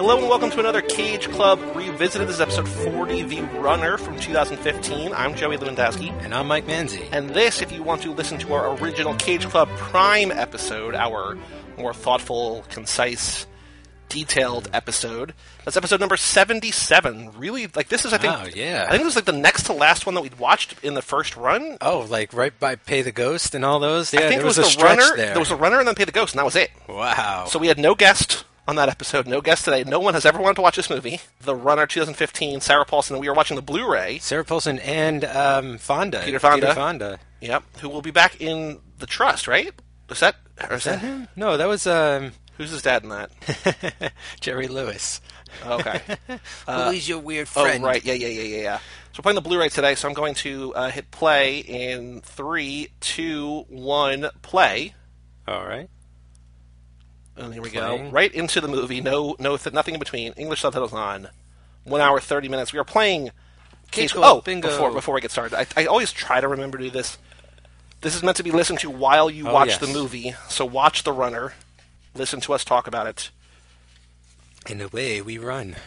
Hello and welcome to another Cage Club Revisited. This is episode 40, The Runner from 2015. I'm Joey Lewandowski. And I'm Mike Manzi. And this, if you want to listen to our original Cage Club Prime episode, our more thoughtful, concise, detailed episode, that's episode number 77. Really, this is, I think... Oh, yeah. I think this was, the next to last one that we'd watched in the first run. Oh, right by Pay the Ghost and all those? Yeah, I think there was the a stretch runner, there. There was a runner and then Pay the Ghost, and that was it. Wow. So we had no guest on that episode, no guest today. No one has ever wanted to watch this movie. The Runner 2015, Sarah Paulson, and we were watching the Blu-ray. Sarah Paulson and Fonda. Peter Fonda. Peter Fonda. Yep, who will be back in The Trust, right? Is that him? No, that was... Who's his dad in that? Jerry Lewis. Okay. Who is your weird friend? Oh, right. Yeah. So we're playing the Blu-ray today, so I'm going to hit play in 3, 2, 1, play. All right. And here we go. Right into the movie. Nothing in between. English subtitles on. 1 hour, 30 minutes. We are playing Cage Club Bingo. Before we get started, I always try to remember to do this. This is meant to be listened to while you watch the movie. So watch The Runner. Listen to us talk about it. And away we run.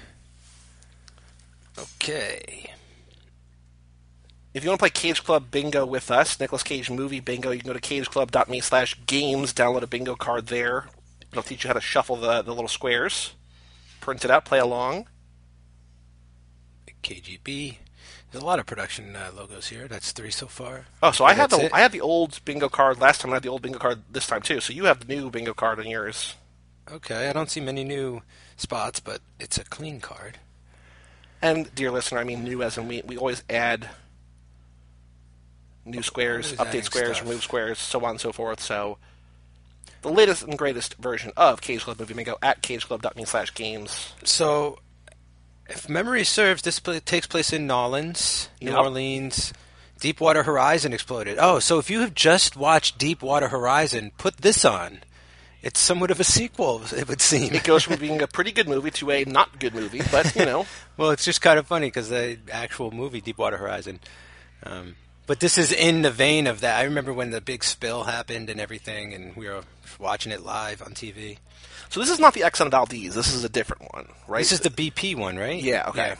Okay. If you want to play Cage Club Bingo with us, Nicolas Cage Movie Bingo, you can go to cageclub.me/games, download a bingo card there. It'll teach you how to shuffle the little squares. Print it out, play along. KGB. There's a lot of production logos here. That's 3 so far. Oh, so I had the old bingo card last time. I had the old bingo card this time too. So you have the new bingo card on yours. Okay, I don't see many new spots, but it's a clean card. And dear listener, I mean new as in we always add new squares, update squares, remove squares, so on and so forth. So the latest and greatest version of Cage Club Movie Bingo at cageclub.me/games. So, if memory serves, this takes place in Nolens, New Orleans. Deepwater Horizon exploded. Oh, so if you have just watched Deepwater Horizon, put this on. It's somewhat of a sequel, it would seem. It goes from being a pretty good movie to a not good movie, but, you know. Well, it's just kind of funny because the actual movie, Deepwater Horizon... but this is in the vein of that. I remember when the big spill happened and everything, and we were watching it live on TV. So this is not the Exxon Valdez. This is a different one, right? This is the BP one, right? Yeah, okay.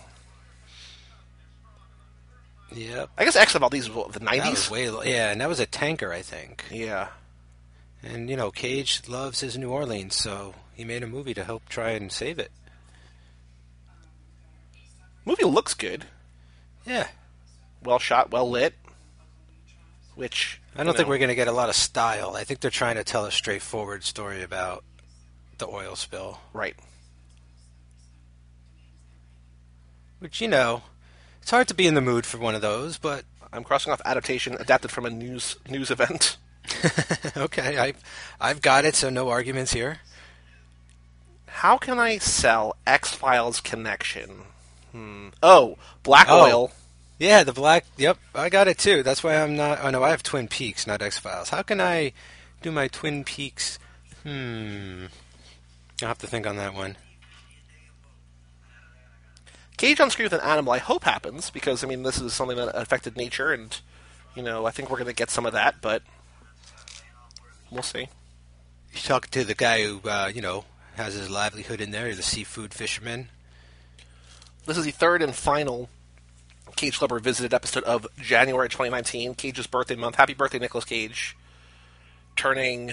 Yeah. Yep. I guess Exxon Valdez was the 90s? And that was a tanker, I think. Yeah. And, Cage loves his New Orleans, so he made a movie to help try and save it. Movie looks good. Yeah. Well shot, well lit. Which I don't think we're going to get a lot of style. I think they're trying to tell a straightforward story about the oil spill. Right. Which, it's hard to be in the mood for one of those, but... I'm crossing off adaptation adapted from a news event. Okay, I've got it, so no arguments here. How can I sell X-Files Connection? Oh, Black Oil. Yeah, the black... Yep, I got it too. That's why I'm not... Oh, no, I have Twin Peaks, not X-Files. How can I do my Twin Peaks... I'll have to think on that one. Cage on screen with an animal, I hope happens, because, this is something that affected nature, and, I think we're going to get some of that, but we'll see. You talk to the guy who, has his livelihood in there, the seafood fisherman. This is the third and final Cage Club Revisited episode of January 2019, Cage's birthday month. Happy birthday, Nicolas Cage. Turning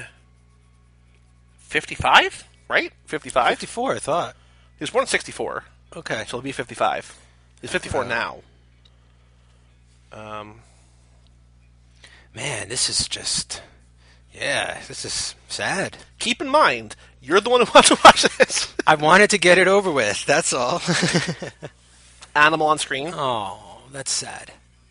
55, right? 55? 54, I thought. He was born in 64. Okay. So he'll be 55. He's 54 now. Man, this is just... Yeah, this is sad. Keep in mind, you're the one who wants to watch this. I wanted to get it over with, that's all. Animal on screen. Oh, that's sad.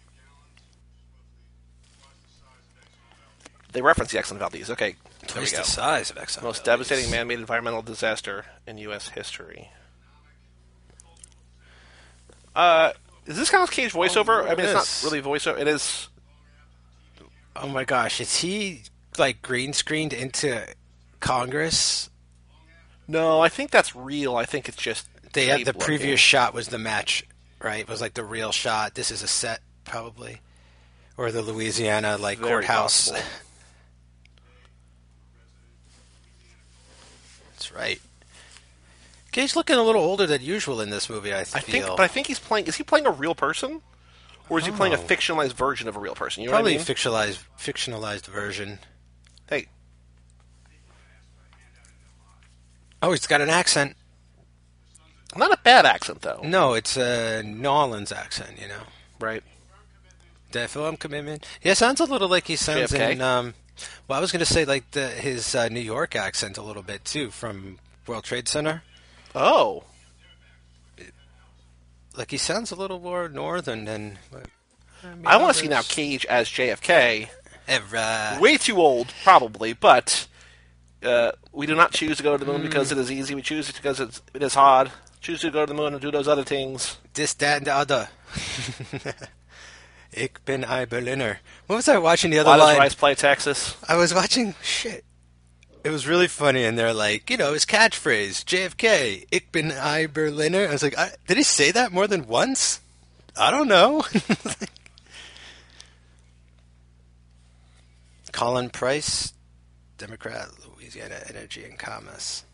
They reference the Exxon Valdez. Okay, there we Twice go. the size of Exxon Most Valdez. devastating man-made environmental disaster in U.S. history. Is this kind of Cage voiceover? It's not really voiceover. It is... Oh my gosh, is he, green screened into Congress? No, I think that's real. I think it's just... The previous shot was the match, right? It was the real shot. This is a set, probably. Or the Louisiana, courthouse. Possible. That's right. Cage looking a little older than usual in this movie, I feel. But I think he's playing. Is he playing a real person, or is he playing a Oh. fictionalized version of a real person? You know Probably what I mean? fictionalized version. Hey, Oh, he's got an accent. not a bad accent though, No, it's a Nolan's accent, you know. right? The film commitment. Yeah, sounds a little like he sounds JFK? in. Well, I was going to say like his New York accent a little bit too from World Trade Center. Oh, Like he sounds a little more northern than. I want to see now Cage as JFK. Ever. Way too old, probably, but we do not choose to go to the moon because it is easy. We choose it because it is hard. Choose to go to the moon and do those other things. This, that, and the other. Ich bin ein Berliner. What was I watching the other Why does line? Rice play Texas? I was watching shit. It was really funny, and they're like, you know, his catchphrase, JFK, Ich bin ein Berliner. I was like, did he say that more than once? I don't know. Colin Price, Democrat, Louisiana Energy and Commerce.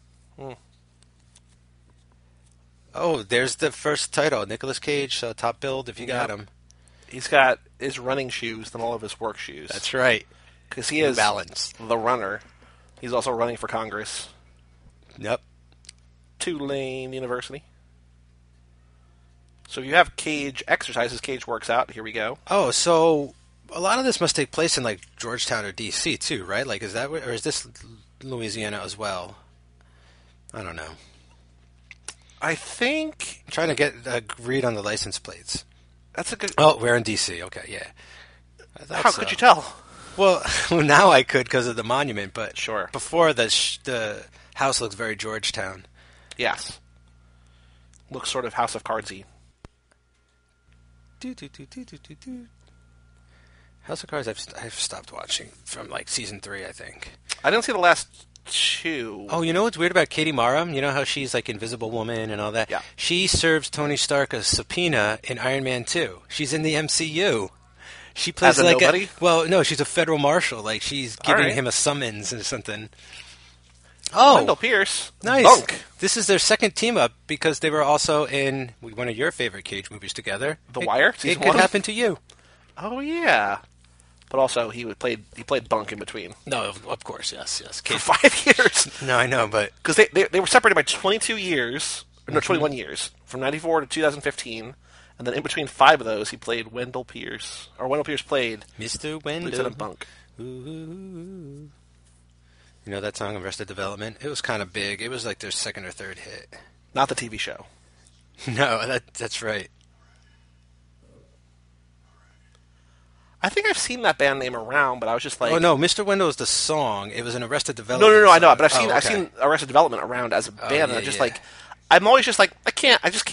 Oh, there's the first title, Nicolas Cage, Top Build, if you got Yep. him. He's got his running shoes than all of his work shoes. That's right. Because he is Balance. the runner. He's also running for Congress. Yep. Tulane University. So if you have Cage exercises, Cage works out. Here we go. Oh, so a lot of this must take place in like Georgetown or D.C. too, right? Like, is that or is this Louisiana as well? I don't know. I think I'm trying to get a read on the license plates. that's a good. Oh, we're in D.C. Okay, yeah. I thought How so. could you tell? Well, now I could because of the monument, but Sure. before the house looks very Georgetown. Yes. Looks sort of House of Cardsy. House of Cards, I've stopped watching from like season 3, I think. I didn't see the last two. Oh, you know what's weird about Katie Mara? You know how she's like Invisible Woman and all that? Yeah. She serves Tony Stark a subpoena in Iron Man 2. She's in the MCU. She plays As a like nobody? well, no, she's a federal marshal. Like she's giving right. him a summons or something. Oh, Wendell Pierce. nice. Bunk. This is their second team up because they were also in one of your favorite Cage movies together. The Wire, It season could 1? happen to you. Oh yeah. But also he played Bunk in between No, of course, yes. for 5 years. No, I know, but Because they were separated by 22 years, or no, 21 years, from 94 to 2015, and then in between 5 of those, he played Wendell Pierce. Or Wendell Pierce played Mr. Wendell. Lieutenant Bunk. Ooh. You know that song, Arrested Development? It was kind of big. It was like their second or third hit. Not the TV show. No, that's right. I think I've seen that band name around, but I was just like... Oh, no, Mr. Wendell is the song. It was an Arrested Development No, I know, song. but Oh, I've okay. seen Arrested Development around as a band, and yeah, I'm just yeah. like... I'm always just like, it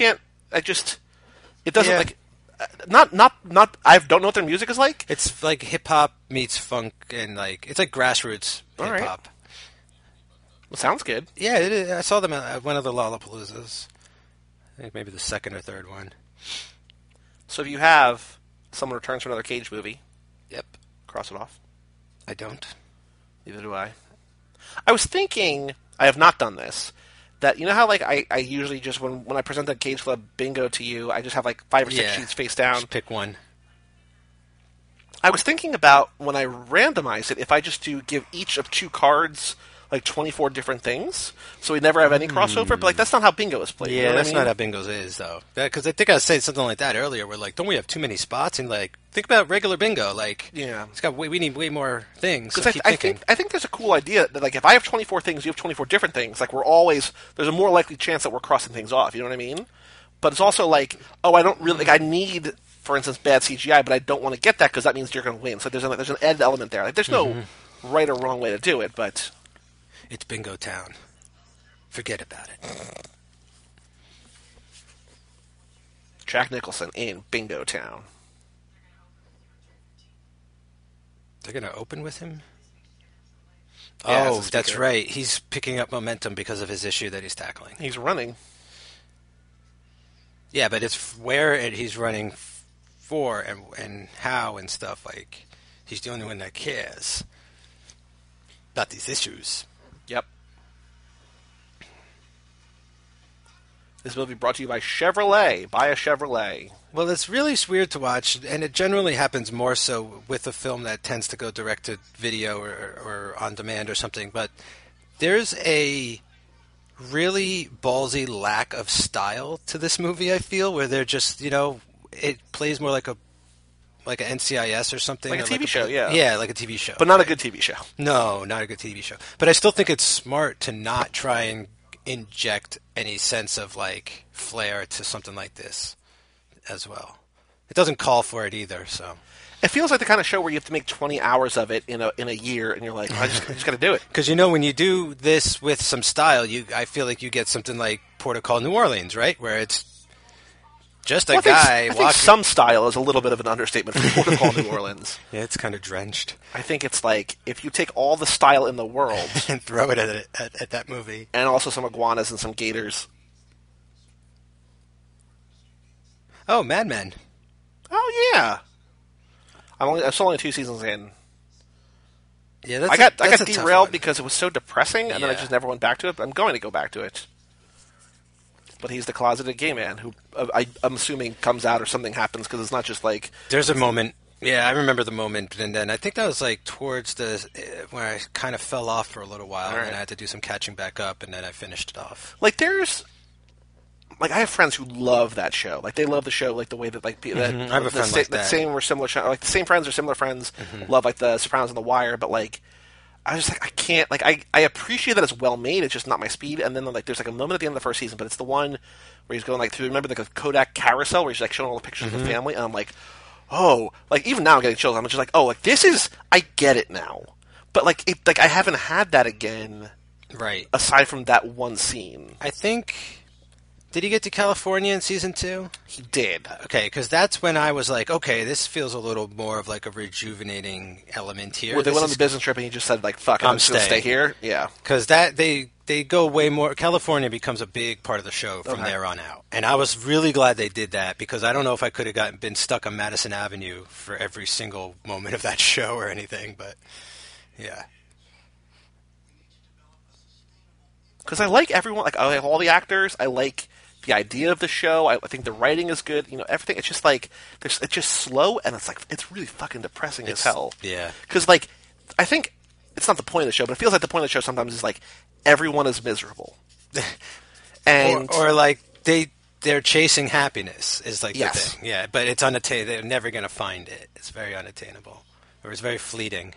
doesn't Yeah. like... I don't know what their music is like. It's like hip-hop meets funk and like... It's like grassroots All right. hip-hop. It sounds good. Yeah, it is. I saw them at one of the Lollapaloozas. I think maybe the second or third one. So if you have someone returns from another Cage movie, Yep. cross it off. I don't. Neither do I. I was thinking, I have not done this, that you know how like I usually just when I present the Cage Club bingo to you, I just have like 5 or 6 Yeah. sheets face down. Just pick one. I was thinking about when I randomize it, if I just do give each of 2 cards like 24 different things, so we never have any crossover. But like that's not how bingo is played. Yeah, you know what that's I mean? not how bingos is, though. Because I think I was saying something like that earlier. We're like, don't we have too many spots? And like, think about regular bingo. Like, Yeah. it's got we need way more things. So Because keep I thinking. think there's a cool idea that like if I have 24 things, you have 24 different things. Like there's a more likely chance that we're crossing things off. You know what I mean? But it's also like, oh, I don't really like I need, for instance, bad CGI, but I don't want to get that because that means you're going to win. So there's an added element there. Like there's no right or wrong way to do it, but It's Bingo Town. Forget about it. Jack Nicholson in Bingo Town. They're going to open with him? Yeah, Oh, as a that's speaker. right. He's picking up momentum because of his issue that he's tackling. He's running. Yeah, but it's where he's running for and how and stuff. Like, he's the only one that cares about these issues. Yep. This movie brought to you by Chevrolet. Buy a Chevrolet. Well, it's really weird to watch, and it generally happens more so with a film that tends to go direct to video or on demand or something. But there's a really ballsy lack of style to this movie, I feel, where they're just, it plays more like an NCIS or something. Like a or TV show, yeah. Yeah, like a TV show. But not a good TV show. No, not a good TV show. But I still think it's smart to not try and inject any sense of, like, flair to something like this as well. It doesn't call for it either, so... It feels like the kind of show where you have to make 20 hours of it in a year, and you're like, I just got to do it. Because, when you do this with some style, I feel like you get something like Port of Call New Orleans, right? Where it's just a guy I think some style is a little bit of an understatement for Port of Call New Orleans. Yeah, it's kind of drenched. I think it's like, if you take all the style in the world... and throw it at that movie. And also some iguanas and some gators. Oh, Mad Men. Oh, yeah. I'm still only 2 seasons in. Yeah, I got derailed because it was so depressing, and then I Yeah. just never went back to it. But I'm going to go back to it. But he's the closeted gay man who I'm assuming comes out or something happens because it's not just like... There's a moment. Yeah, I remember the moment, and then I think that was like towards where I kind of fell off for a little while, Right. and I had to do some catching back up, and then I finished it off. Like, there's... Like, I have friends who love that show. Like, they love the show, like, the way that, like... I have a friend like that. Same or similar... Like, the same friends or similar friends love, like, The Sopranos and The Wire, but, like... I was just like, I can't... Like, I appreciate that it's well made, it's just not my speed, and then, like, there's, like, a moment at the end of the first season, but it's the one where he's going, like, through... Remember the Kodak carousel where he's, like, showing all the pictures of the family, and I'm like... Oh, like, even now I'm getting chills. I'm just like, oh, like, this is... I get it now. But, like, I haven't had that again... Right. Aside from that one scene. I think... Did he get to California in season 2? He did. Okay, because that's when I was like, okay, this feels a little more of like a rejuvenating element here. Well, they went on the business trip and he just said, like, fuck it, I'm just going to stay here? Yeah. Because they go way more... California becomes a big part of the show from there on out. And I was really glad they did that because I don't know if I could have been stuck on Madison Avenue for every single moment of that show or anything, but yeah. Because I like everyone, like, I like all the actors, I like the idea of the show, I think the writing is good, everything, it's just like, it's just slow, and it's like, it's really fucking depressing as hell. Yeah. Because, like, I think, it's not the point of the show, but it feels like the point of the show sometimes is, like, everyone is miserable. And... or like, they're chasing happiness, is like Yes. the thing. Yeah, but it's unattainable, they're never going to find it. It's very unattainable. Or it's very fleeting.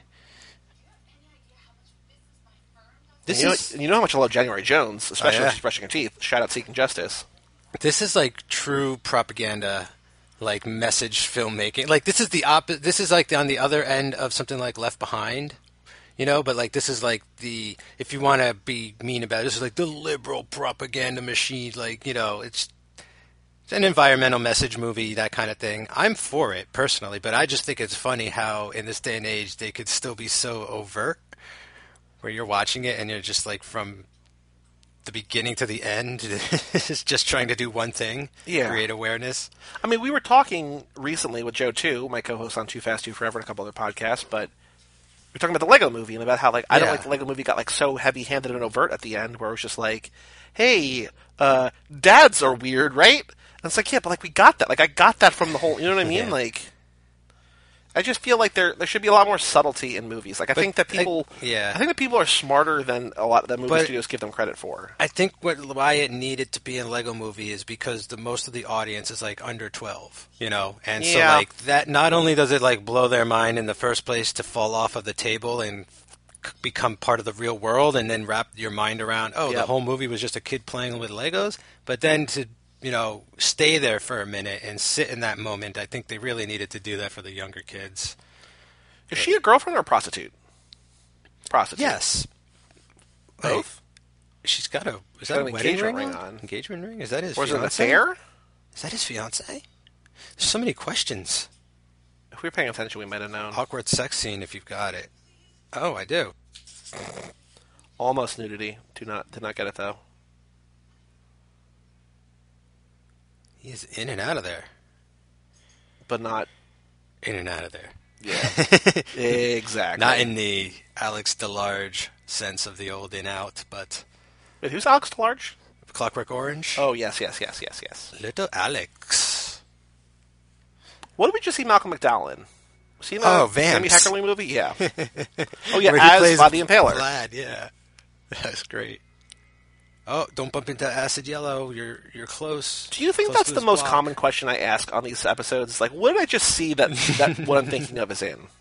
You know how much I love January Jones, especially when she's brushing her teeth. Shout out Seeking Justice. This is like true propaganda, like message filmmaking. Like this is the This is like on the other end of something like Left Behind, But like this is like if you want to be mean about it, this is like the liberal propaganda machine. Like it's an environmental message movie, that kind of thing. I'm for it personally, but I just think it's funny how in this day and age they could still be so overt. Where you're watching it and you're just like from the beginning to the end, it's just trying to do one thing, create awareness. I mean, we were talking recently with Joe, too, my co-host on Too Fast, Too Forever and a couple other podcasts, but we were talking about the Lego Movie and about how, like, I don't like the Lego Movie got, like, so heavy-handed and overt at the end where it was just like, hey, dads are weird, right? And it's like, yeah, but, like, we got that. Like, I got that from the whole, you know what I mean? Yeah. Like... I just feel like there should be a lot more subtlety in movies. Like I think that people are smarter than a lot of the movie studios give them credit for. I think why it needed to be in a Lego Movie is because most of the audience is like under 12, and so like that. Not only does it like blow their mind in the first place to fall off of the table and become part of the real world, and then wrap your mind around the whole movie was just a kid playing with Legos, but then to stay there for a minute and sit in that moment. I think they really needed to do that for the younger kids. Is she a girlfriend or a prostitute? Prostitute. Yes. Both? She's got a wedding ring on? Engagement ring? Is that his fiancé? Or is it an fiance? affair? Is that his fiance? There's so many questions. If we were paying attention, we might have known. Awkward sex scene if you've got it. Oh, I do. Almost nudity. Did not get it, though. He's in and out of there. But not... In and out of there. Yeah. Exactly. Not in the Alex DeLarge sense of the old in-out, but... Wait, who's Alex DeLarge? Clockwork Orange. Oh, yes. Little Alex. What did we just see Malcolm McDowell in? Was he in Sammy Vamps. Heckerling movie? Yeah. Oh, yeah, Where he as plays Vlad the Impaler. Vlad, yeah. That's great. Oh, don't bump into Acid Yellow. You're close. Do you think close that's to the his most block. common question I ask on these episodes? Like, what did I just see that what I'm thinking of is in?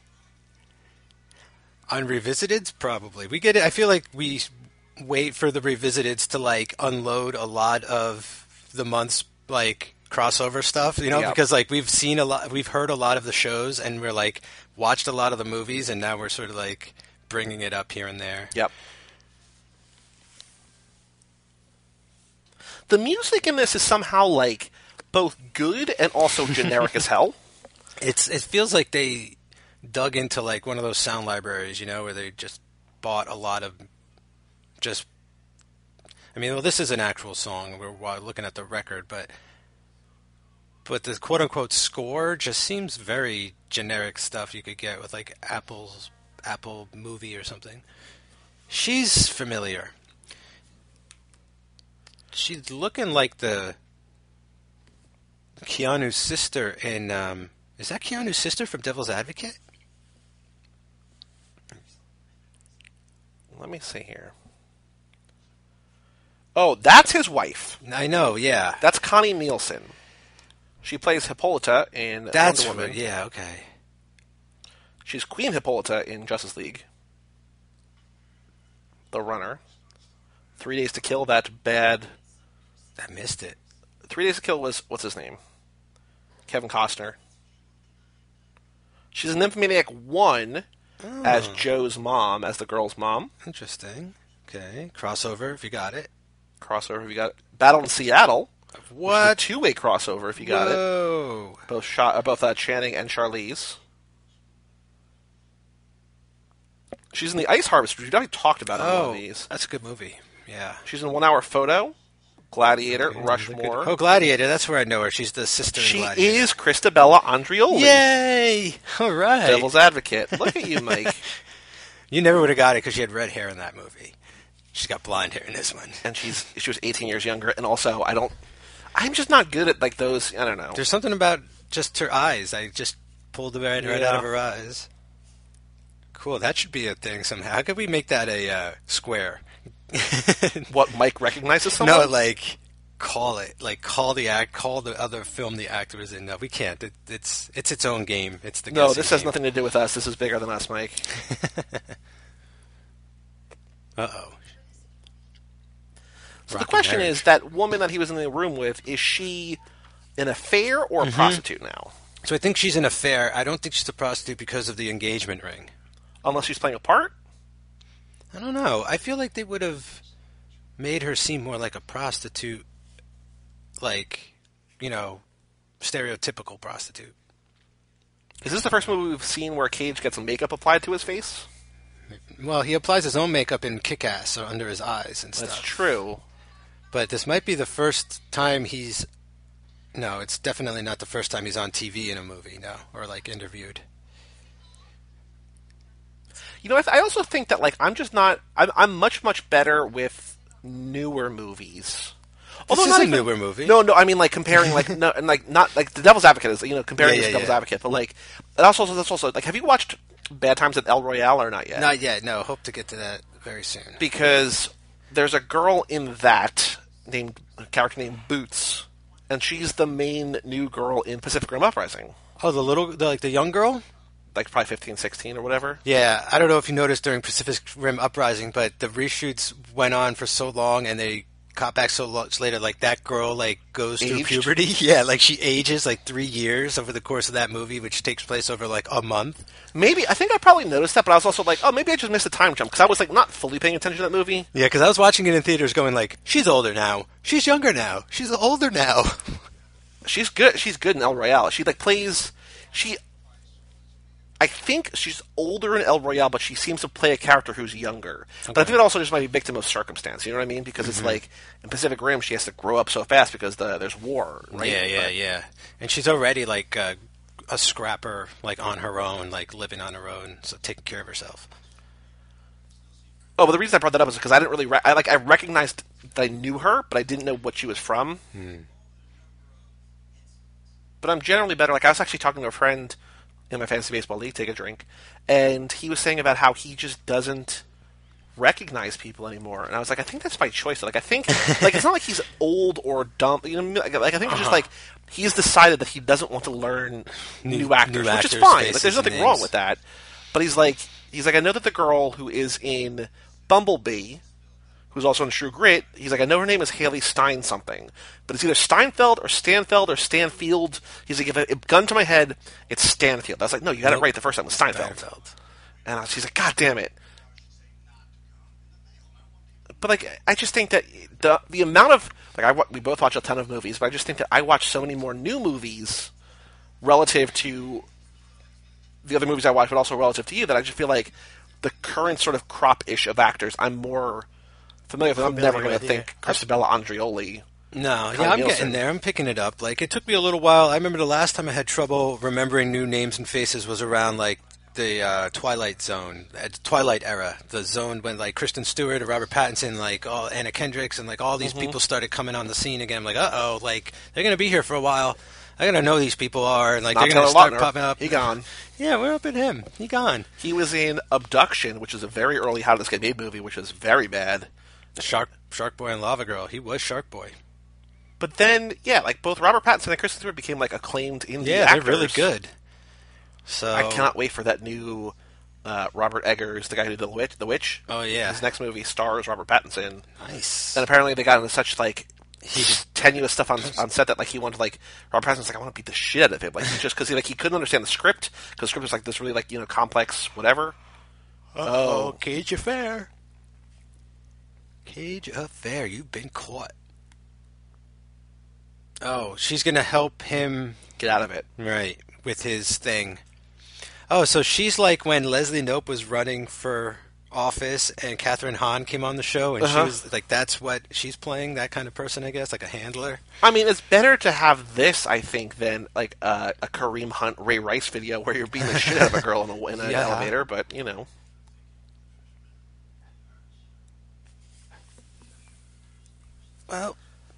On Revisiteds, probably. We get it. I feel like we wait for the Revisiteds to like unload a lot of the month's like crossover stuff, you know, Yep. because like we've seen a lot, we've heard a lot of the shows, and we're like watched a lot of the movies, and now we're sort of like bringing it up here and there. Yep. The music in this is somehow like both good and also generic as hell. It feels like they dug into like one of those sound libraries, you know, where they just bought a lot of just. I mean, well, this is an actual song. We're looking at the record, but the quote unquote score just seems very generic stuff you could get with like Apple movie or something. She's familiar. She's looking like the Keanu's sister in. Is that Keanu's sister from Devil's Advocate? Let me see here. Oh, that's his wife. I know, yeah. That's Connie Nielsen. She plays Hippolyta in That's Wonder Woman. right. Yeah, okay. She's Queen Hippolyta in Justice League. The Runner. 3 Days to Kill, that's bad. I missed it. 3 Days to Kill was, what's his name? Kevin Costner. She's in Nymphomaniac 1 as Joe's mom, as the girl's mom. Interesting. Okay. Crossover, if you got it. Crossover, if you got it. Battle in Seattle. What? Two-way crossover, if you got it. Whoa. Both Channing and Charlize. She's in The Ice Harvest, which we've already talked about in one of these. That's a good movie. Yeah. She's in 1 Hour Photo, Gladiator, Okay, Rushmore. Oh, Gladiator. That's where I know her. She's the sister in She Gladiator. is Christabella Andreoli. Yay! All right. Devil's Advocate. Look at you, Mike. You never would have got it because she had red hair in that movie. She's got blonde hair in this one. And she was 18 years younger, and also I'm just not good at like those. I don't know. There's something about just her eyes. I just pulled the red right out of her eyes. Cool. That should be a thing somehow. How could we make that a square? What, Mike recognizes someone? No, like call the other film the actor was in. No, we can't. It's its own game. It's the No, guessing this has game. nothing to do with us. This is bigger than us, Mike. Uh-oh. So the question is, that woman that he was in the room with, is she an affair or a prostitute now? So I think she's an affair. I don't think she's a prostitute because of the engagement ring. Unless she's playing a part? I don't know. I feel like they would have made her seem more like a prostitute, like, you know, stereotypical prostitute. Is this the first movie we've seen where Cage gets makeup applied to his face? Well, he applies his own makeup in Kick-Ass or under his eyes and stuff. That's true. But this might be the first time he's... No, it's definitely not the first time he's on TV in a movie, no, or like interviewed. You know, I also think that, like, I'm just not... I'm much, much better with newer movies. This is a newer movie. No, I mean, like, comparing, like, no, and, like, not, like, The Devil's Advocate is, you know, comparing it to Devil's Advocate, but, like, that's also, like, have you watched Bad Times at El Royale or not yet? Not yet, no. Hope to get to that very soon. Because there's a girl in that, a character named Boots, and she's the main new girl in Pacific Rim Uprising. Oh, the young girl? Like, probably 15, 16 or whatever. Yeah, I don't know if you noticed during Pacific Rim Uprising, but the reshoots went on for so long, and they got back so much later. Like that girl, like goes through puberty. Yeah, like she ages like 3 years over the course of that movie, which takes place over like a month. Maybe I think I probably noticed that, but I was also like, oh, maybe I just missed a time jump because I was like not fully paying attention to that movie. Yeah, because I was watching it in theaters, going like, she's older now, she's younger now, she's older now. She's good. She's good in El Royale. She like plays. I think she's older in El Royale, but she seems to play a character who's younger. Okay. But I think it also just might be victim of circumstance. You know what I mean? Because it's like in Pacific Rim, she has to grow up so fast because there's war. Right? Yeah. And she's already like a scrapper, like on her own, like living on her own, so taking care of herself. Oh, but the reason I brought that up is because I didn't really. I recognized that I knew her, but I didn't know what she was from. But I'm generally better. Like I was actually talking to a friend in my fantasy baseball league, take a drink, and he was saying about how he just doesn't recognize people anymore. And I was like, I think that's by choice. Like I think like it's not like he's old or dumb. You know, like I think it's just like he's decided that he doesn't want to learn new actors, which is fine. Like there's nothing wrong with that. But he's like I know that the girl who is in Bumblebee, who's also in True Grit, he's like, I know her name is Haley Stein something, but it's either Steinfeld or Stanfield or Stanfield. He's like, if a gun to my head, it's Stanfield. I was like, no, you got it right the first time. It was Steinfeld. And she's like, God damn it. But like, I just think that the amount of we both watch a ton of movies, but I just think that I watch so many more new movies relative to the other movies I watch, but also relative to you, that I just feel like the current sort of crop-ish of actors I'm more familiar with. I'm never going to think Christabella Andreoli. No, yeah, I'm getting there. I'm picking it up. Like, it took me a little while. I remember the last time I had trouble remembering new names and faces was around, like, the Twilight Zone, Twilight era. The zone when, like, Kristen Stewart or Robert Pattinson, like, all Anna Kendricks, and, like, all these people started coming on the scene again. I'm like, uh-oh, like, they're going to be here for a while. I gotta know who these people are, and like they're gonna start popping up. He gone. Yeah, we're up at him. He gone. He was in Abduction, which is a very early How Did This Get Made movie, which was very bad. Shark Boy and Lava Girl. He was Shark Boy. But then, yeah, like both Robert Pattinson and Kristen Stewart became like acclaimed indie actors. Yeah, they're really good. So I cannot wait for that new Robert Eggers, the guy who did The Witch. Oh yeah, his next movie stars Robert Pattinson. Nice. And apparently they got into such like tenuous stuff on set that like he wanted like Robert Pattinson's like, I want to beat the shit out of him, like just because he couldn't understand the script, because the script was like this really like complex whatever. Oh, Cage Affair. Cage Affair, you've been caught. Oh, she's gonna help him get out of it, right, with his thing. Oh, so she's like when Leslie Knope was running for office and Catherine Hahn came on the show, and she was like, that's what she's playing, that kind of person, I guess, like a handler. I mean, it's better to have this, I think, than like a Kareem Hunt, Ray Rice video where you're beating the shit out of a girl in an elevator, but you know. Well,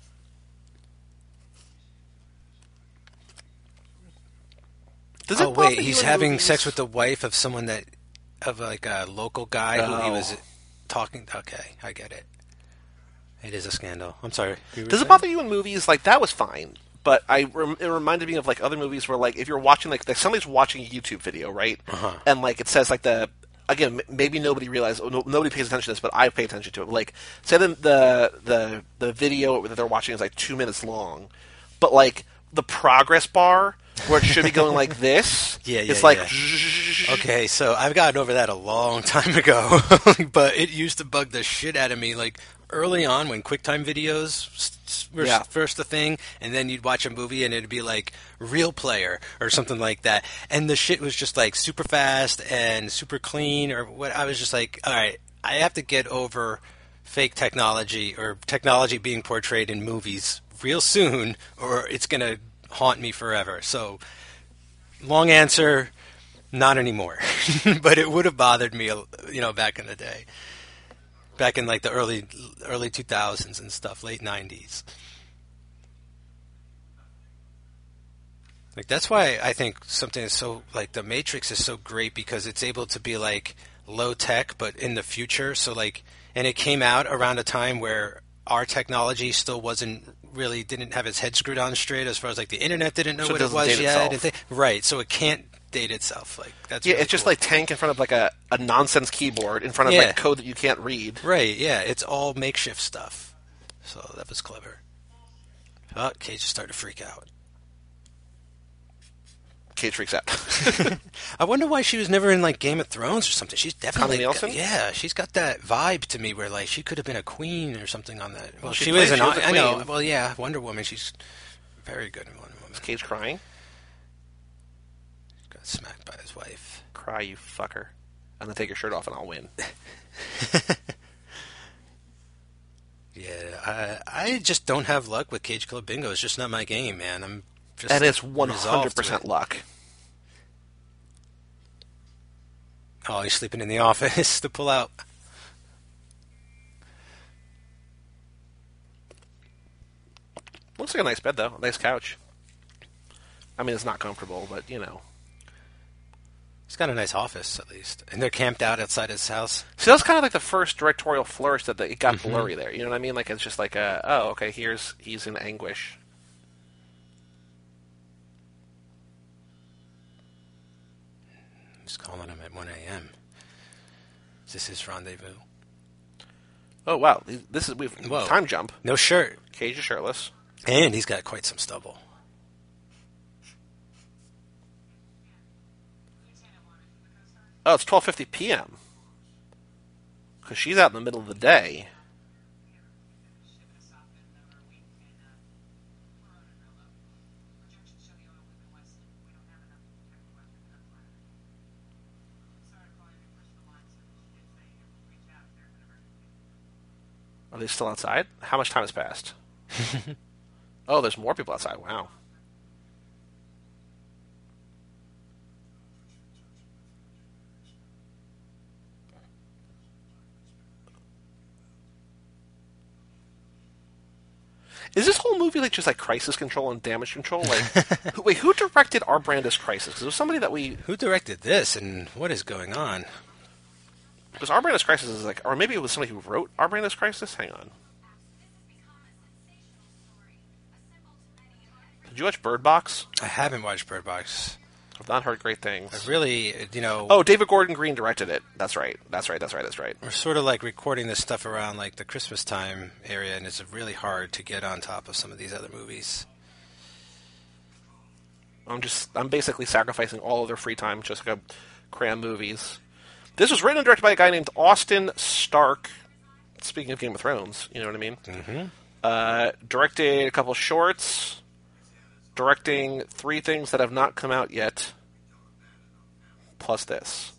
wait, he's having sex with the wife of someone of like a local guy who he was talking. Okay, I get it. It is a scandal. I'm sorry. Does it bother you in movies? Like, that was fine, but it reminded me of like other movies where like if you're watching like somebody's watching a YouTube video, right? And like it says like again, maybe nobody realizes, nobody pays attention to this, but I pay attention to it. Like, say the video that they're watching is like 2 minutes long, but like the progress bar where it should be going like this, it's like. Okay, so I've gotten over that a long time ago, but it used to bug the shit out of me. Like early on, when QuickTime videos were first a thing, and then you'd watch a movie and it'd be like Real Player or something like that, and the shit was just like super fast and super clean, or what. I was just like, all right, I have to get over fake technology or technology being portrayed in movies real soon, or it's gonna haunt me forever. So, long answer, not anymore. But it would have bothered me, back in the day. Back in like the early 2000s and stuff, late 90s. Like that's why I think something is so like The Matrix is so great, because it's able to be like low tech but in the future. So like, and it came out around a time where our technology still didn't have its head screwed on straight, as far as like the internet didn't know what it was yet. Right, so it can't date itself. Like that's really it's just like Tank in front of like a nonsense keyboard in front of like code that you can't read. Right, yeah, it's all makeshift stuff. So that was clever. Oh, Cage started to freak out. Cage freaks out. I wonder why she was never in like Game of Thrones or something. She's definitely Nielsen? She's got that vibe to me where like she could have been a queen or something on that. Well, she was a queen. I know. Well, yeah, Wonder Woman. She's very good in Wonder Woman. Is Cage crying? Got smacked by his wife. Cry, you fucker. And then take your shirt off and I'll win. Yeah, I just don't have luck with Cage Club Bingo. It's just not my game, man. I'm just that is 100% luck. Oh, he's sleeping in the office to pull out. Looks like a nice bed though. A nice couch. I mean, it's not comfortable, but you know. He's got a nice office, at least. And they're camped out outside his house. So that's kind of like the first directorial flourish that it got blurry there. You know what I mean? Like, it's just like, oh, okay, he's in anguish. He's calling him at 1 a.m. Is this his rendezvous? Oh, wow. We've Whoa. time jump. No shirt. Cage is shirtless. And he's got quite some stubble. Oh, it's 12:50 p.m. Because she's out in the middle of the day. Are they still outside? How much time has passed? Oh, there's more people outside. Wow. Is this whole movie like just like crisis control and damage control? Like, wait, who directed Our Brand Crisis? Because it was somebody that we. Who directed this, and what is going on? Because Our Brand Crisis is like, or maybe it was somebody who wrote Our Brand Crisis. Hang on. Did you watch Bird Box? I haven't watched Bird Box. I've not heard great things. I really, Oh, David Gordon Green directed it. That's right. We're sort of like recording this stuff around like the Christmas time area, and it's really hard to get on top of some of these other movies. I'm basically sacrificing all of their free time just to cram movies. This was written and directed by a guy named Austin Stark. Speaking of Game of Thrones, you know what I mean? Mm-hmm. Directed a couple shorts. Directing 3 things that have not come out yet. Plus this.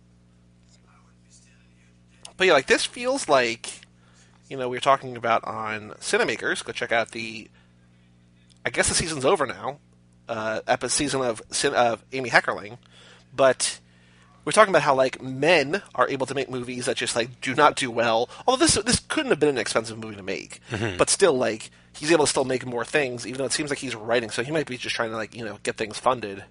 But yeah, like this feels like, we were talking about on Cinemakers. Go check out I guess the season's over now. Season of Amy Heckerling. But we're talking about how like men are able to make movies that just like do not do well. Although this couldn't have been an expensive movie to make, but still like he's able to still make more things, even though it seems like he's writing. So he might be just trying to like get things funded.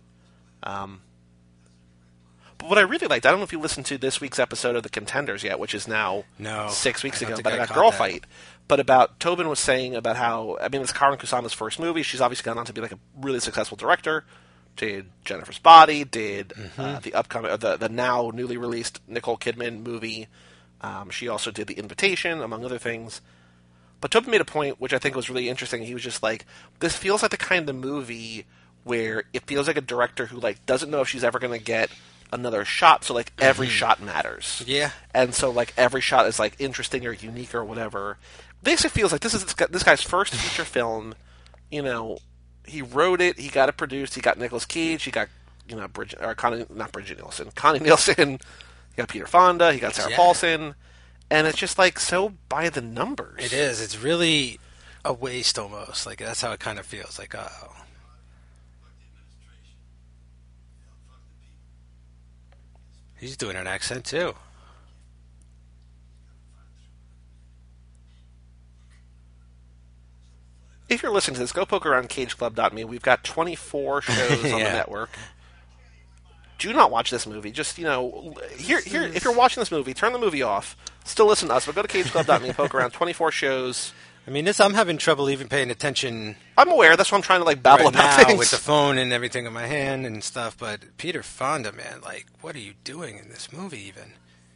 But what I really liked, I don't know if you listened to this week's episode of The Contenders yet, which is now 6 weeks ago, but about Girl Fight. But about Tobin was saying about how it's Karin Kusama's first movie. She's obviously gone on to be like a really successful director. Did Jennifer's Body, did the upcoming, the now newly released Nicole Kidman movie. She also did The Invitation, among other things. But Tobin made a point, which I think was really interesting. He was just like, this feels like the kind of movie where it feels like a director who like doesn't know if she's ever going to get another shot, so like every shot matters. Yeah. And so like every shot is like interesting or unique or whatever. Basically feels like this is this guy's first feature film. He wrote it, he got it produced, he got Nicolas Cage, he got Connie Nielsen, he got Peter Fonda, he got Sarah Paulson, and it's just like so by the numbers. It is. It's really a waste almost. Like that's how it kind of feels. Like he's doing an accent too. If you're listening to this, go poke around cageclub.me. We've got 24 shows on the network. Do not watch this movie. Just, here, if you're watching this movie, turn the movie off. Still listen to us, but go to cageclub.me and poke around 24 shows. I'm having trouble even paying attention. I'm aware. That's why I'm trying to, babble right about now things. With the phone and everything in my hand and stuff, but Peter Fonda, man, what are you doing in this movie even?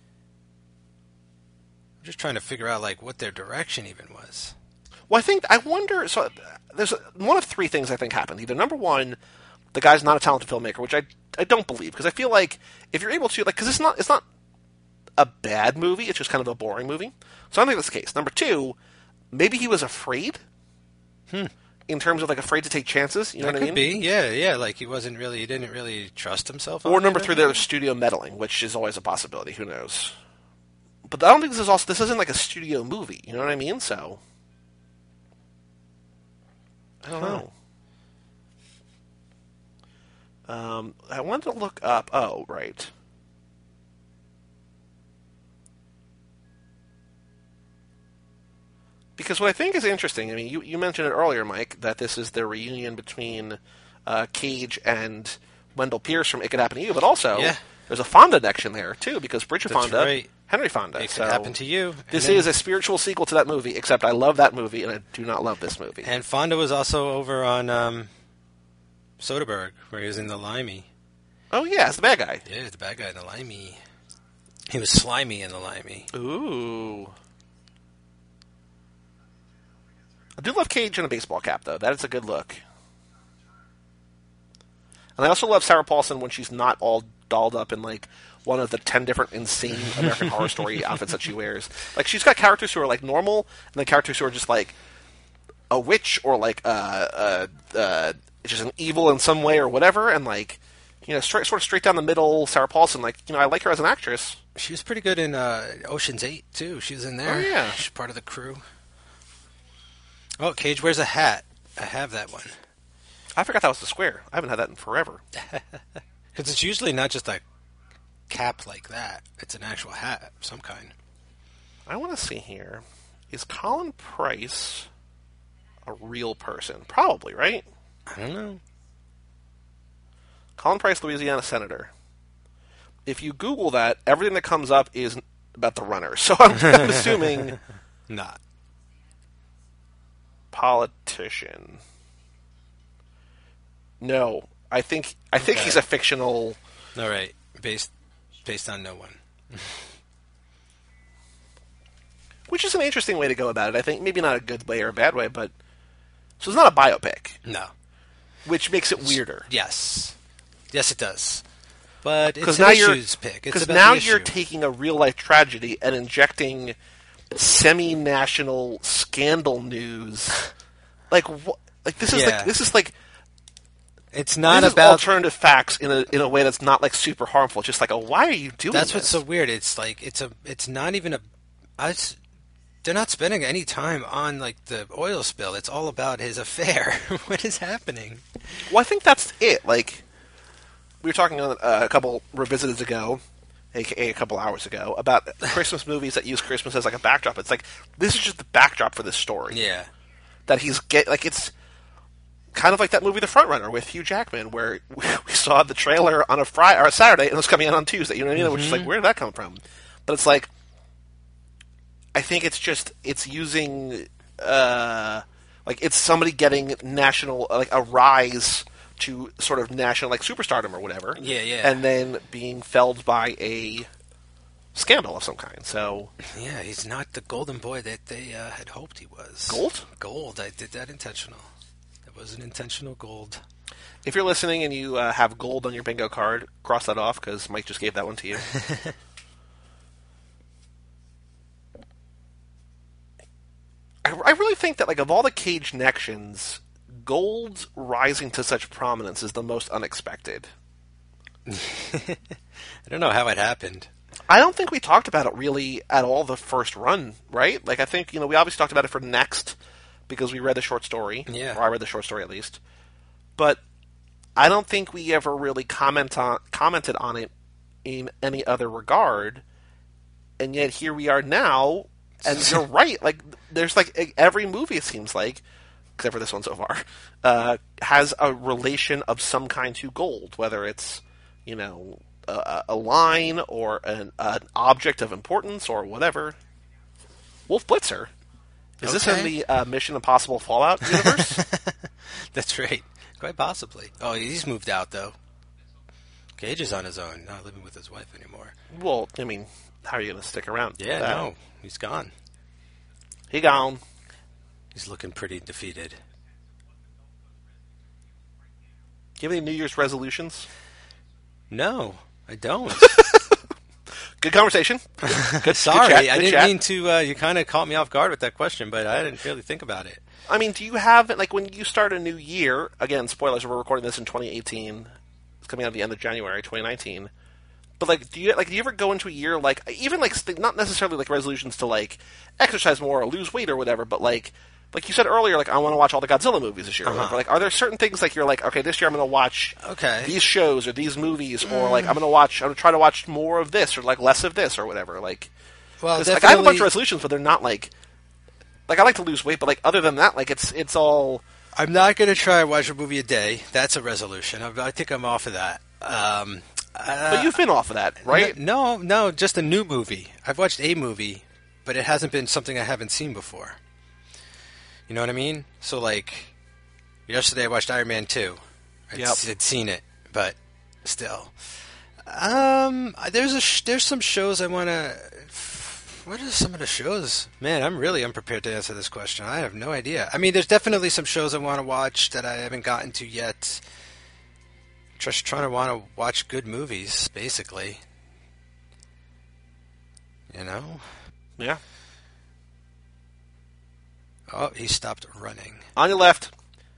I'm just trying to figure out, what their direction even was. Well, I wonder, so there's one of 3 things I think happened. Either number one, the guy's not a talented filmmaker, which I don't believe, because I feel like if you're able to, because it's not a bad movie, it's just kind of a boring movie. So I don't think that's the case. Number 2, maybe he was afraid. In terms of afraid to take chances, you know what I mean? Could be, yeah. He didn't really trust himself. Or number 3, there's studio meddling, which is always a possibility. Who knows? But I don't think this isn't like a studio movie. You know what I mean? So I don't know. I wanted to look up. Oh, right. Because what I think is interesting, I mean, you mentioned it earlier, Mike, that this is the reunion between Cage and Wendell Pierce from It Could Happen to You, but also there's a Fonda connection there, too, because Bridget Fonda, right. Henry Fonda. It Could Happen to You. This is a spiritual sequel to that movie, except I love that movie, and I do not love this movie. And Fonda was also over on Soderbergh, where he was in The Limey. Oh, yeah, it's the bad guy. Yeah, the bad guy in The Limey. He was slimy in The Limey. Ooh. I do love Cage in a baseball cap, though. That is a good look. And I also love Sarah Paulson when she's not all dolled up in, like, one of the 10 different insane American Horror Story outfits that she wears. Like, she's got characters who are, like, normal, and then characters who are just, like, a witch or, like, just an evil in some way or whatever, and, like, you know, sort of straight down the middle Sarah Paulson. Like, you know, I like her as an actress. She was pretty good in Ocean's 8, too. She was in there. Oh, yeah. She's part of the crew. Oh, Cage wears a hat. I have that one. I forgot that was the square. I haven't had that in forever. Because it's usually not just a cap like that. It's an actual hat of some kind. I want to see here. Is Colin Price a real person? Probably, right? I don't know. Colin Price, Louisiana Senator. If you Google that, everything that comes up is about the runner. So I'm assuming... Not. Politician. No. I think he's a fictional... All right. Based on no one. Which is an interesting way to go about it. I think maybe not a good way or a bad way, but... So it's not a biopic. No. Which makes it weirder. Yes. Yes, it does. But it's now an issues pick. Because now you're taking a real-life tragedy and injecting semi-national scandal news. Like this is like it's not this about is alternative facts in a way that's not like super harmful. It's just like, why are you doing That's this? what's so weird. It's like it's not even they're not spending any time on like the oil spill. It's all about his affair. What is happening? Well, I think that's it. Like we were talking a couple revisiteds ago, aka a couple hours ago, about Christmas movies that use Christmas as like a backdrop. It's like this is just the backdrop for this story. Yeah. That it's kind of like that movie The Frontrunner with Hugh Jackman, where we saw the trailer on a Friday or a Saturday and it was coming out on Tuesday. You know what I mean? Which is like, where did that come from? But it's like, I think it's using like it's somebody getting national, like a rise to sort of national, like superstardom or whatever. Yeah, yeah. And then being felled by a scandal of some kind. So yeah, he's not the golden boy that they had hoped he was. Gold. I did that intentional. It was an intentional gold. If you're listening and you have gold on your bingo card, cross that off because Mike just gave that one to you. I really think that, like, of all the Cage connections, gold rising to such prominence is the most unexpected. I don't know how it happened. I don't think we talked about it really at all the first run, right? Like, I think, we obviously talked about it for Next because we read the short story. Yeah. Or I read the short story, at least. But I don't think we ever really commented on it in any other regard. And yet here we are now, and you're right. Like, there's, like, every movie, it seems like, except for this one so far, has a relation of some kind to gold, whether it's, a line or an object of importance or whatever. Wolf Blitzer. Is this in the Mission Impossible Fallout universe? That's right. Quite possibly. Oh, he's moved out, though. Cage is on his own, not living with his wife anymore. Well, I mean, how are you going to stick around? Yeah, no. He's gone. He gone. He's looking pretty defeated. Do you have any New Year's resolutions? No, I don't. Good conversation. Good Sorry, good chat, I good didn't chat. mean to. You kind of caught me off guard with that question, but I didn't really think about it. I mean, do you have, like, when you start a new year, again, spoilers, we're recording this in 2018, it's coming out at the end of January 2019, but, like, do you ever go into a year, like, even, like, not necessarily, like, resolutions to, like, exercise more or lose weight or whatever, but, like you said earlier, like, I want to watch all the Godzilla movies this year. Uh-huh. Like, are there certain things, like, you're like, okay, this year I'm going to watch these shows or these movies, or, like, I'm going to try to watch more of this or, like, less of this or whatever, like... Well, like, I have a bunch of resolutions, but they're not, like, like I like to lose weight, but like other than that, like it's all. I'm not going to try and watch a movie a day. That's a resolution. I think I'm off of that. But you've been off of that, right? No, just a new movie. I've watched a movie, but it hasn't been something I haven't seen before. You know what I mean? So, like, yesterday I watched Iron Man 2. I'd seen it, but still. There's some shows I want to... What are some of the shows? Man, I'm really unprepared to answer this question. I have no idea. I mean, there's definitely some shows I want to watch that I haven't gotten to yet. Just trying to want to watch good movies, basically. You know? Yeah. Oh, he stopped running. On your left.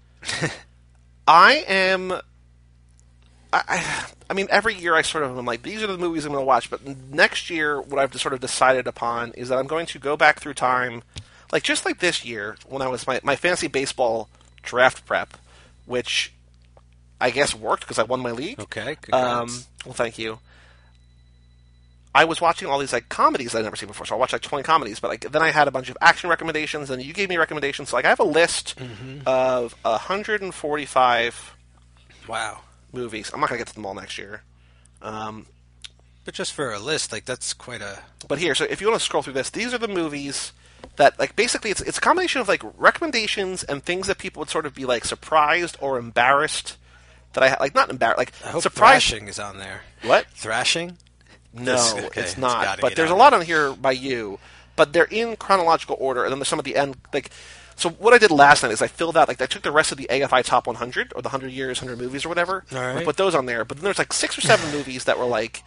I mean, every year I sort of am like, these are the movies I'm going to watch, but next year, what I've just sort of decided upon is that I'm going to go back through time, like just like this year, when I was my fantasy baseball draft prep, which I guess worked because I won my league. Okay, congrats. Well, thank you. I was watching all these like comedies I'd never seen before, so I watched like 20 comedies, but like then I had a bunch of action recommendations, and you gave me recommendations, so like I have a list of 145 Wow. movies. I'm not going to get to them all next year. But just for a list, like that's quite a... But here, so if you want to scroll through this, these are the movies that, like, basically it's a combination of, like, recommendations and things that people would sort of be, like, surprised or embarrassed that I... Like, not embarrassed, like, I hope surprised... Thrashing is on there. What? Thrashing? No, Okay, it's not. But there's on a lot on here by you, but they're in chronological order, and then there's some at the end, like... So what I did last night is I filled out, like, I took the rest of the AFI Top 100, or the 100 Years, 100 Movies, or whatever, right. and put those on there. But then there's, like, 6 or 7 movies that were, like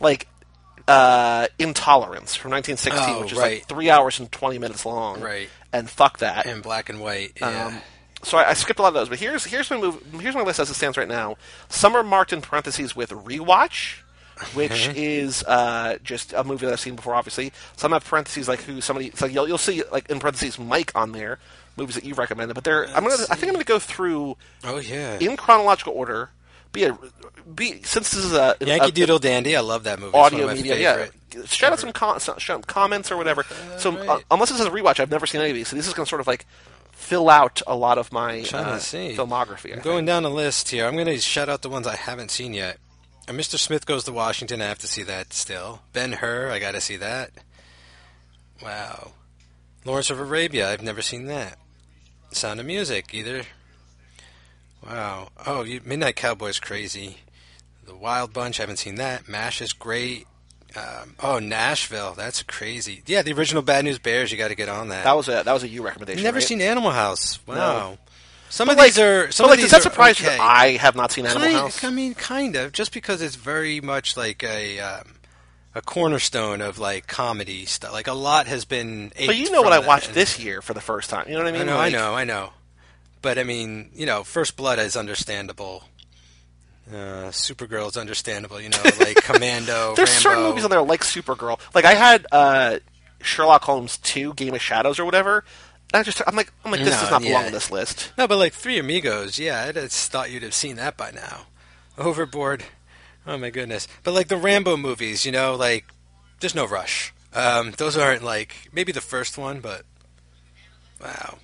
Intolerance from 1916, which is, like, 3 hours and 20 minutes long. Right. And fuck that. In black and white, yeah. So I skipped a lot of those, but here's my list as it stands right now. Some are marked in parentheses with rewatch, which is just a movie that I've seen before, obviously. Some have parentheses like who somebody. It's like you'll see like in parentheses Mike on there, movies that you've recommended. But I think I'm gonna go through. Oh yeah. In chronological order. Since this is a Yankee Doodle Dandy, I love that movie. Audio it's one of my media, favorite. yeah. Shout out some comments or whatever. So right. Unless this is a rewatch, I've never seen any of these. So this is gonna sort of like fill out a lot of my filmography. I'm going down the list here. I'm going to shout out the ones I haven't seen yet. Mr. Smith Goes to Washington, I have to see that still. Ben-Hur, I got to see that. Wow. Lawrence of Arabia, I've never seen that. Sound of Music, either. Wow. Oh, Midnight Cowboy's crazy. The Wild Bunch, I haven't seen that. MASH is great. Nashville, that's crazy. Yeah, the original Bad News Bears, you got to get on that. That was a you recommendation. Never right? seen Animal House. Wow. No. Some of these are. Does that surprise you that I have not seen Animal House? I mean, kind of, just because it's very much like a cornerstone of like comedy stuff. Like a lot has been. But you know what I watched this year for the first time. You know what I mean? I know. But I mean, First Blood is understandable. Supergirl is understandable. Like Commando. There's Rambo. certain movies on there like Supergirl. Like I had Sherlock Holmes 2, Game of Shadows or whatever. I'm like, this does not belong on this list. No, but like Three Amigos, yeah, I just thought you'd have seen that by now. Overboard, oh my goodness. But like the Rambo movies, like there's no rush. Those aren't like maybe the first one, but wow.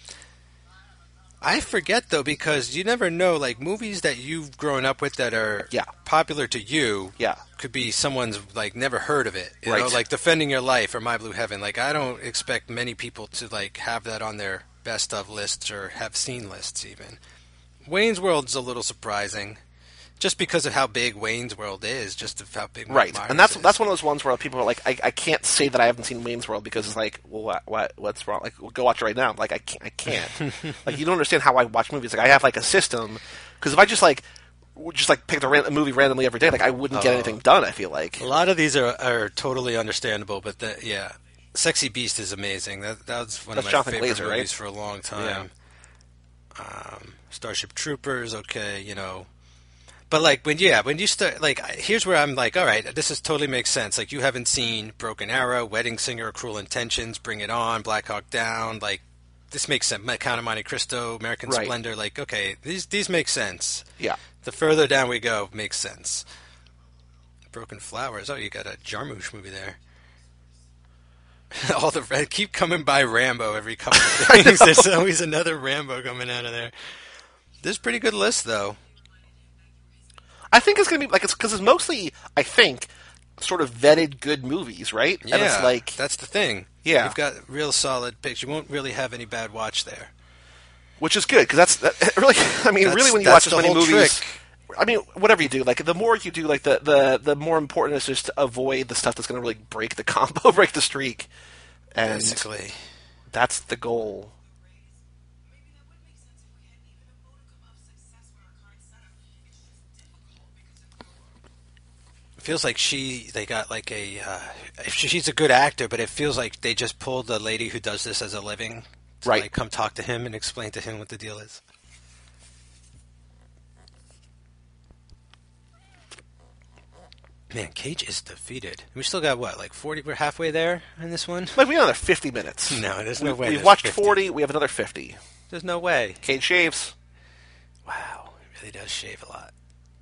I forget though because you never know. Like movies that you've grown up with that are popular to you, could be someone's like never heard of it. You know, like Defending Your Life or My Blue Heaven. Like I don't expect many people to like have that on their best of lists or have seen lists even. Wayne's World's a little surprising, just because of how big Wayne's World is, just of how big. Right, and that's one of those ones where people are like, I can't say that I haven't seen Wayne's World because it's like, well, what's wrong? Like, well, go watch it right now. Like, I can't. Like, you don't understand how I watch movies. Like, I have like a system because if I just picked a movie randomly every day, like I wouldn't get anything done. I feel like a lot of these are totally understandable, but Sexy Beast is amazing. That's one of my Jonathan favorite Glazer, movies right? for a long time. Yeah. Starship Troopers, okay, But like when you start like here's where I'm like, all right, this totally makes sense. Like you haven't seen Broken Arrow, Wedding Singer, Cruel Intentions, Bring It On, Black Hawk Down. Like this makes sense. Count of Monte Cristo, American Splendor. Like okay, these make sense. Yeah. The further down we go, makes sense. Broken Flowers. Oh, you got a Jarmusch movie there. All the keep coming by Rambo every couple of things. There's always another Rambo coming out of there. This is a pretty good list, though. I think it's going to be, like, it's because it's mostly, I think, sort of vetted good movies, right? Yeah, And it's like, that's the thing. Yeah. You've got real solid picks. You won't really have any bad watch there. which is good, because really, I mean, really when you watch That's as the many whole movies, trick. I mean, whatever you do, like, the more you do, like, the more important is just to avoid the stuff that's going to really break the combo, break the streak. And Basically. that's the goal. It feels like they got like she's a good actor, but it feels like they just pulled the lady who does this as a living to Right. like come talk to him and explain to him what the deal is. Man, Cage is defeated. We still got what, like 40? We're halfway there in this one? Like, we have another 50 minutes. No, there's no way We've there's watched 50. 40, we have another 50. There's no way. Cage shaves. Wow, he really does shave a lot.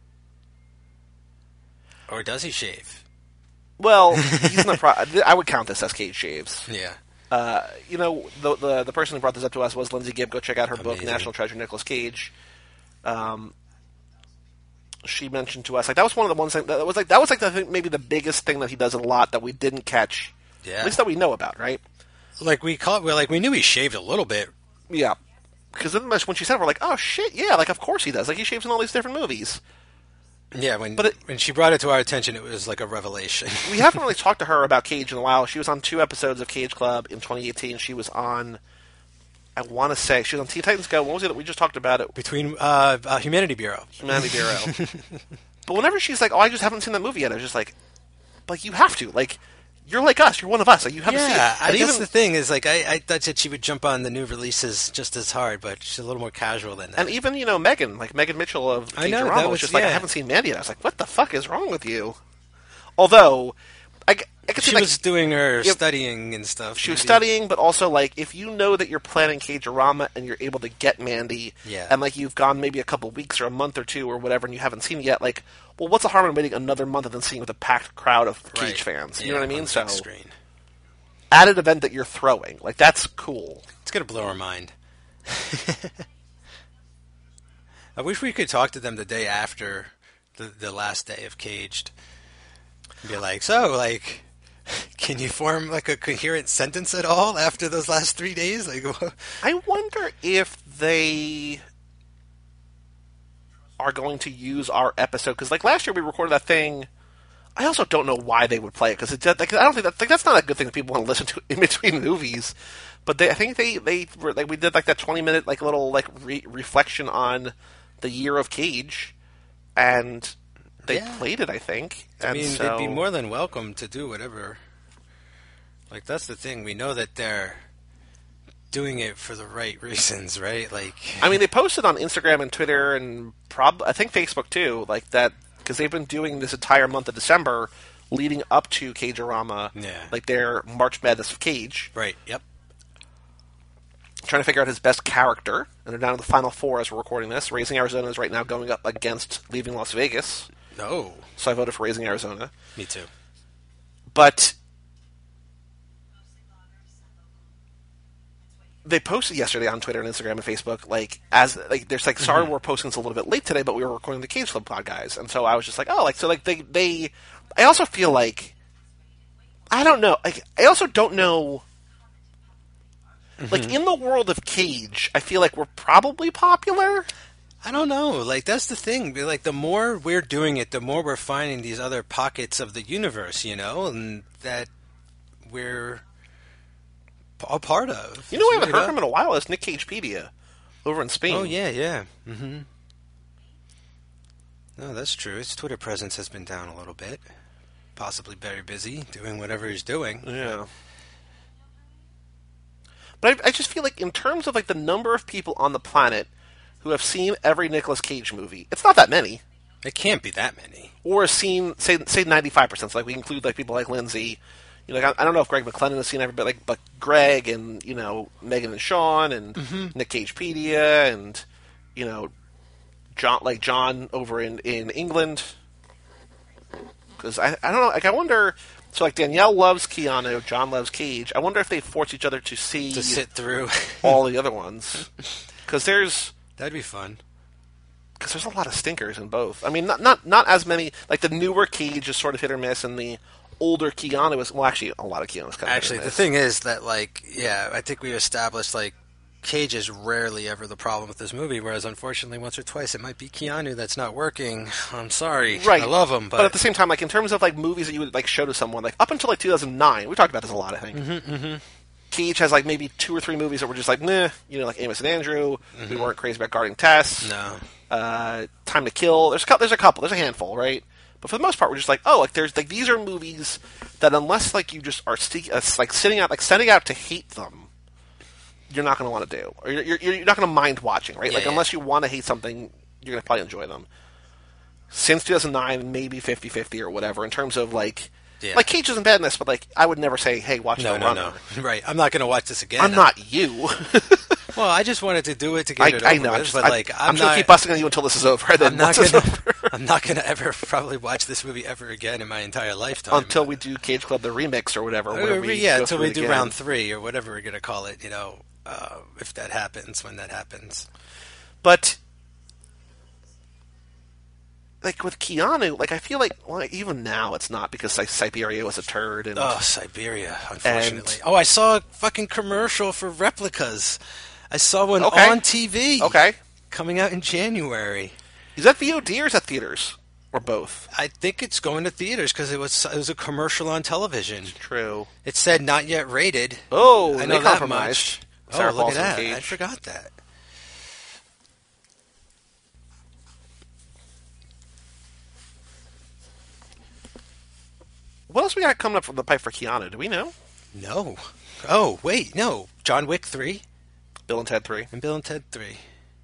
Or does he shave? Well, he's in the I would count this as Cage shaves. Yeah. You know, the person who brought this up to us was Lindsay Gibb. Go check out her book, Amazing. National Treasure, Nicolas Cage. She mentioned to us, like, that was one of the ones that was like maybe the biggest thing that he does a lot that we didn't catch, Yeah. at least that we know about, right? Like we knew he shaved a little bit. Yeah, because then when she said it, we're like, oh shit, yeah, like of course he does. Like he shaves in all these different movies. Yeah, when she brought it to our attention, it was like a revelation. We haven't really talked to her about Cage in a while. She was on 2 episodes of Cage Club in 2018. She was on, I want to say, she was on Teen Titans Go. What was it that we just talked about? It Between Humanity Bureau. Humanity Bureau. But whenever she's like, oh, I just haven't seen that movie yet, I was just like, you have to. Like, you're like us. You're one of us. Like, you have to see it. Yeah, And that's the thing is, like, I thought that she would jump on the new releases just as hard, but she's a little more casual than that. And even, Megan, like Megan Mitchell of I know, Futurama, that was was- just like, I yeah. haven't seen Mandy yet. I was like, what the fuck is wrong with you? Although, I could see, She like, was doing her Yep. studying and stuff. she was maybe. studying, but also, like, if you know that you're planning Cagerama and you're able to get Mandy, Yeah. and, like, you've gone maybe a couple weeks or a month or 2 or whatever, and you haven't seen it yet, like, well, what's the harm in waiting another month and then seeing it with a packed crowd of Cage Right. fans? You Yeah, know what I mean? on the So, big screen. added event that you're throwing. Like, that's cool. It's gonna blow our mind. I wish we could talk to them the day after the last day of Caged. Be like, so, like, can you form like a coherent sentence at all after those last 3 days? Like, I wonder if they are going to use our episode, because, like, last year we recorded that thing. I also don't know why they would play it, because like, I don't think that's not a good thing that people want to listen to in between movies. But I think they were, like, we did like that 20-minute like little like reflection on the year of Cage, and they Yeah. played it. I think. I And mean, so, they'd be more than welcome to do whatever. Like, that's the thing. We know that they're doing it for the right reasons, right? Like, I mean, they posted on Instagram and Twitter and I think Facebook too, like that, because they've been doing this entire month of December leading up to Cagerama, Yeah. like their March Madness of Cage, right? Yep. trying to figure out his best character, and they're down to the final 4 as we're recording this. Raising Arizona is right now going up against Leaving Las Vegas, No, so I voted for Raising Arizona. me too. But they posted yesterday on Twitter and Instagram and Facebook, like, as like there's like, sorry we're posting this a little bit late today, but we were recording the Cage Club pod, guys, and so I was just like, oh, like, so like they I also feel like, I don't know, like, I also don't know, like, in the world of Cage, I feel like we're probably popular. I don't know. Like, that's the thing. Like, the more we're doing it, the more we're finding these other pockets of the universe, you know, and that we're a part of. You know, I It's haven't weird, heard from him in a while. Is Nick Cagepedia over in Spain? Oh, yeah, yeah. Mm-hmm. No, that's true. His Twitter presence has been down a little bit. Possibly very busy doing whatever he's doing. Yeah. But I just feel like, in terms of like the number of people on the planet who have seen every Nicolas Cage movie, it's not that many. It can't be that many. Or have seen, say 95%. So, like, we include like people like Lindsay. You know, like, I don't know if Greg McLennan has seen every bit, like, but Greg and, you know, Megan and Sean and Nick Cagepedia and, you know, John over in England. Because I don't know, like, I wonder So, like, Danielle loves Keanu, John loves Cage. I wonder if they force each other to see To sit through. all the other ones. Because That'd be fun. there's a lot of stinkers in both. I mean, not as many. Like, the newer Cage is sort of hit or miss, and the older Keanu is... Well, actually, a lot of Keanu is kind of Actually, hit or the miss. thing is that, like, yeah, I think we established, like, Cage is rarely ever the problem with this movie, whereas unfortunately once or twice it might be Keanu that's not working. I'm sorry. Right. I love him, But at the same time, like, in terms of, like, movies that you would, like, show to someone, like, up until, like, 2009, we talked about this a lot, I think. Cage has, like, maybe 2 or 3 movies that were just like, meh, you know, like Amos and Andrew. We weren't crazy about Guarding Tess. No. Time to Kill. There's a couple. There's a handful, right? But for the most part, we're just like, oh, like, there's, like, these are movies that unless, like, you just are, like, sending out to hate them, you're not going to want to do. Or you're not going to mind watching, right? Yeah, like, unless you want to hate something, you're going to probably enjoy them. Since 2009, maybe 50-50 or whatever, in terms of, like... Yeah. Like, Cage isn't bad in this, but, like, I would never say, hey, watch No, The no, Runner. no. Right. I'm not going to watch this again. I'm not you. Well, I just wanted to do it to get it over I know. with, but, like, I'm just going not... to keep busting on you until this is over. Then I'm not once it's gonna. over. I'm not gonna ever probably watch this movie ever again in my entire lifetime. Until we do Cage Club, the remix, or whatever. Yeah, until we it do again. round 3 or whatever we're gonna call it. You know, if that happens, when that happens. But, like, with Keanu, like, I feel like, well, even now it's not, because Siberia was a turd. And, Oh, Siberia, unfortunately. I saw a fucking commercial for replicas. I saw one Okay. on TV. Okay. Coming out in January. Is that VOD or is that theaters? Or both? I think it's going to theaters because it was a commercial on television. True. It said not yet rated. Oh, I they know that compromised. much. Sarah Oh, look at Paulson that. Cage. I forgot that. What else we got coming up from the pipe for Keanu? Do we know? No. Oh, wait, no. John Wick 3 Bill and Ted 3. and Bill and Ted 3.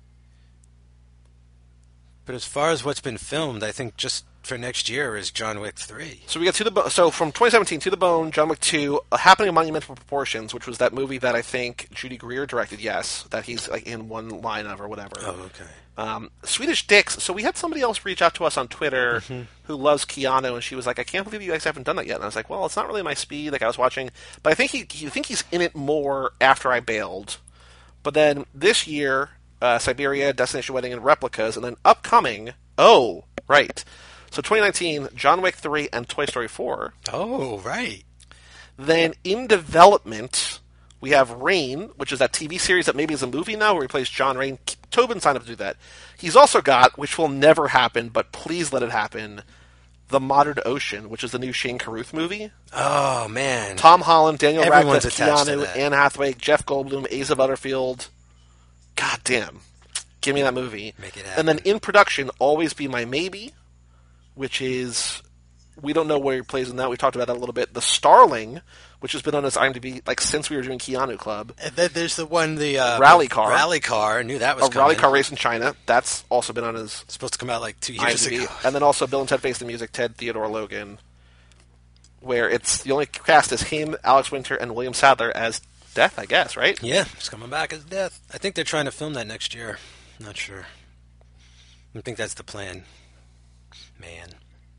But as far as what's been filmed, I think just for next year is John Wick 3. So we got so from 2017, To the Bone, John Wick 2, Happening in Monumental Proportions, which was that movie that I think Judy Greer directed. Yes, that he's like in one line of or whatever. Oh, okay. Swedish Dicks. So we had somebody else reach out to us on Twitter who loves Keanu, and she was like, "I can't believe you guys haven't done that yet." And I was like, "Well, it's not really my speed." Like I was watching, but I think he's in it more after I bailed. But then this year, Siberia, Destination Wedding, and Replicas, and then upcoming. Oh, right. So 2019, John Wick 3 and Toy Story 4. Oh, right. Then in development, we have Rain, which is that TV series that maybe is a movie now where he plays John Rain. Tobin signed up to do that. He's also got, which will never happen, but please let it happen, The Modern Ocean, which is the new Shane Carruth movie. Oh, man. Tom Holland, Daniel Everyone's Radcliffe, attached to Keanu, that. Anne Hathaway, Jeff Goldblum, Asa Butterfield. God damn. Give me that movie. Make it And then happen. in production, Always Be My Maybe, which is... We don't know where he plays in that. We talked about that a little bit. The Starling, which has been on his IMDb like since we were doing Keanu Club. And then there's the one, the Rally Car. Rally Car. I knew that was A coming. rally car race in China. That's also been on his It's supposed to come out like 2 years IMDb. ago. And then also Bill and Ted Face the Music, Ted Theodore Logan, where it's the only cast is him, Alex Winter, and William Sadler as Death, I guess, right? Yeah, it's coming back as Death. I think they're trying to film that next year. Not sure. I think that's the plan. Man.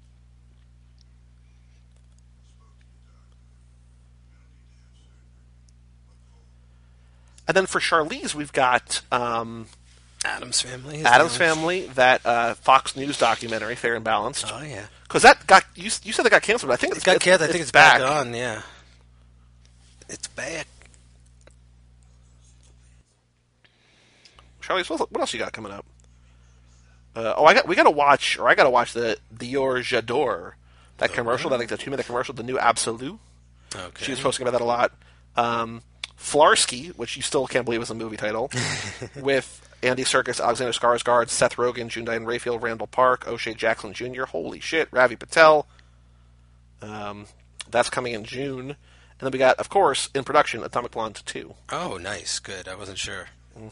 And then for Charlize, we've got Adam's Family. is Adam's the- Family, that Fox News documentary, Fair and Balanced. Oh, yeah. Because that got you said that got canceled. But I think It got canceled. I think it's back on, yeah. It's back. Charlize, what else you got coming up? I got to watch the Dior J'adore, that commercial, that like the 2-minute commercial, the new Absolute. Okay. She was posting about that a lot. Flarsky, which you still can't believe is a movie title, with Andy Serkis, Alexander Skarsgård, Seth Rogen, June Diane Raphael, Randall Park, O'Shea Jackson Jr. Holy shit, Ravi Patel. That's coming in June. And then we got, of course, in production, Atomic Blonde 2. Oh, nice. Good. I wasn't sure.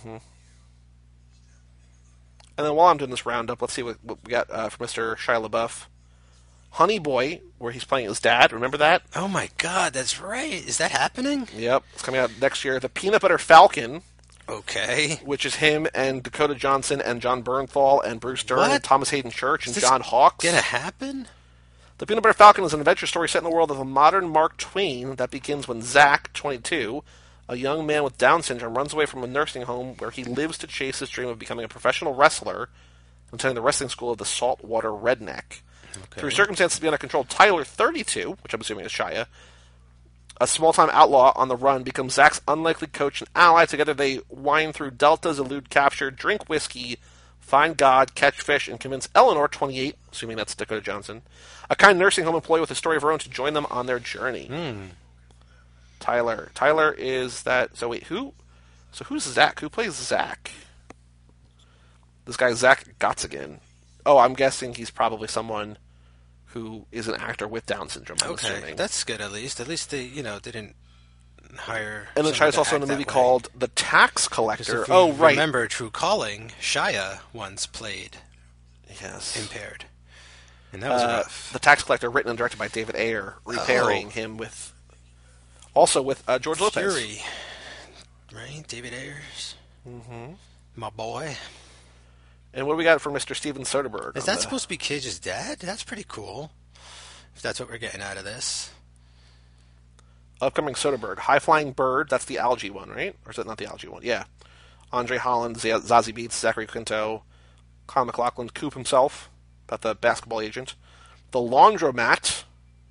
And then while I'm doing this roundup, let's see what we got for Mr. Shia LaBeouf. Honey Boy, where he's playing his dad. Remember that? Oh, my God. That's right. Is that happening? Yep. It's coming out next year. The Peanut Butter Falcon, Okay. which is him and Dakota Johnson and John Bernthal and Bruce Dern What? and Thomas Hayden Church and Is this John Hawkes. Gonna happen? The Peanut Butter Falcon is an adventure story set in the world of a modern Mark Twain that begins when Zach, 22, a young man with Down syndrome, runs away from a nursing home where he lives to chase his dream of becoming a professional wrestler and attending the wrestling school of the Saltwater Redneck. Okay. Through circumstances beyond our control, Tyler, 32, which I'm assuming is Shia, a small-time outlaw on the run, becomes Zach's unlikely coach and ally. Together they wind through deltas, elude capture, drink whiskey, find God, catch fish, and convince Eleanor, 28, assuming that's Dakota Johnson, a kind nursing home employee with a story of her own, to join them on their journey. Tyler. Tyler is that... So wait, who? So who's Zach? Who plays Zach? This guy, Zach Gottsigan. Oh, I'm guessing he's probably someone who is an actor with Down syndrome, I'm assuming. That's good at least. At least they, didn't hire... And then Shia's also in a movie called The Tax Collector. If you remember True Calling, Shia once played impaired. And that was rough. The Tax Collector, written and directed by David Ayer, repairing him with... Also with George Lopez. Fury. Right? David Ayers. Mm-hmm. My boy. And what do we got for Mr. Steven Soderbergh? Is that supposed to be Cage's dad? That's pretty cool. If that's what we're getting out of this. Upcoming Soderbergh. High Flying Bird, that's the algae one, right? Or is that not the algae one? Yeah. Andre Holland, Zazie Beetz, Zachary Quinto, Kyle MacLachlan, Coop himself, about the basketball agent. The Laundromat,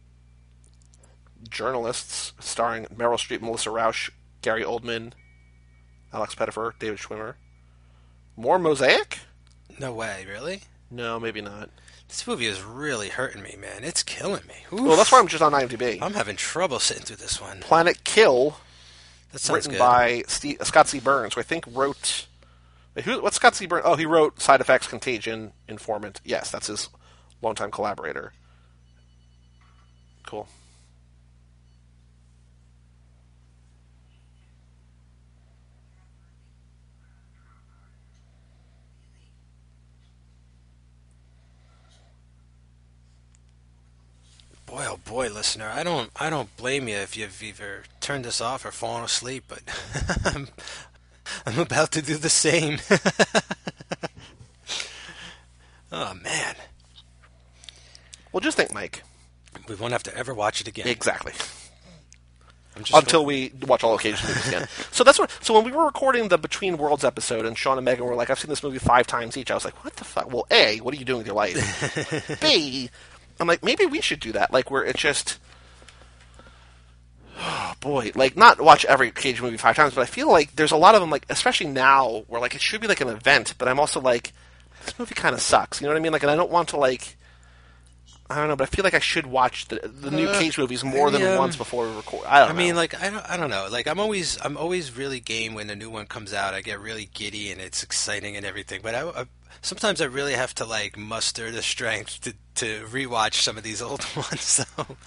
Journalists, starring Meryl Streep, Melissa Rauch, Gary Oldman, Alex Pettyfer, David Schwimmer. More Mosaic? No way, really? No, maybe not. This movie is really hurting me, man. It's killing me. Oof. Well, that's why I'm just on IMDb. I'm having trouble sitting through this one. Planet Kill, that sounds written good. by Scott C. Burns, who I think wrote... What's Scott C. Burns? Oh, he wrote Side Effects, Contagion, Informant. Yes, that's his longtime collaborator. Cool. Boy, oh boy, listener, I don't blame you if you've either turned this off or fallen asleep, but I'm about to do the same. Oh, man. Well, just think, Mike. We won't have to ever watch it again. Exactly. Until we watch all occasion movies again. So that's what. So when we were recording the Between Worlds episode, and Sean and Megan were like, "I've seen this movie 5 times each," I was like, "What the fuck?" Well, A, what are you doing with your life? B, I'm like, maybe we should do that. Like, where it's just, oh boy, like not watch every Cage movie 5 times, but I feel like there's a lot of them, like especially now, where like it should be like an event, but I'm also like, this movie kind of sucks. You know what I mean? Like, and I don't want to like. I don't know, but I feel like I should watch the new Cage movies more than once before we record. I don't know. Like I don't know. Like I'm always really game when a new one comes out. I get really giddy and it's exciting and everything. But sometimes I really have to like muster the strength to rewatch some of these old ones. So.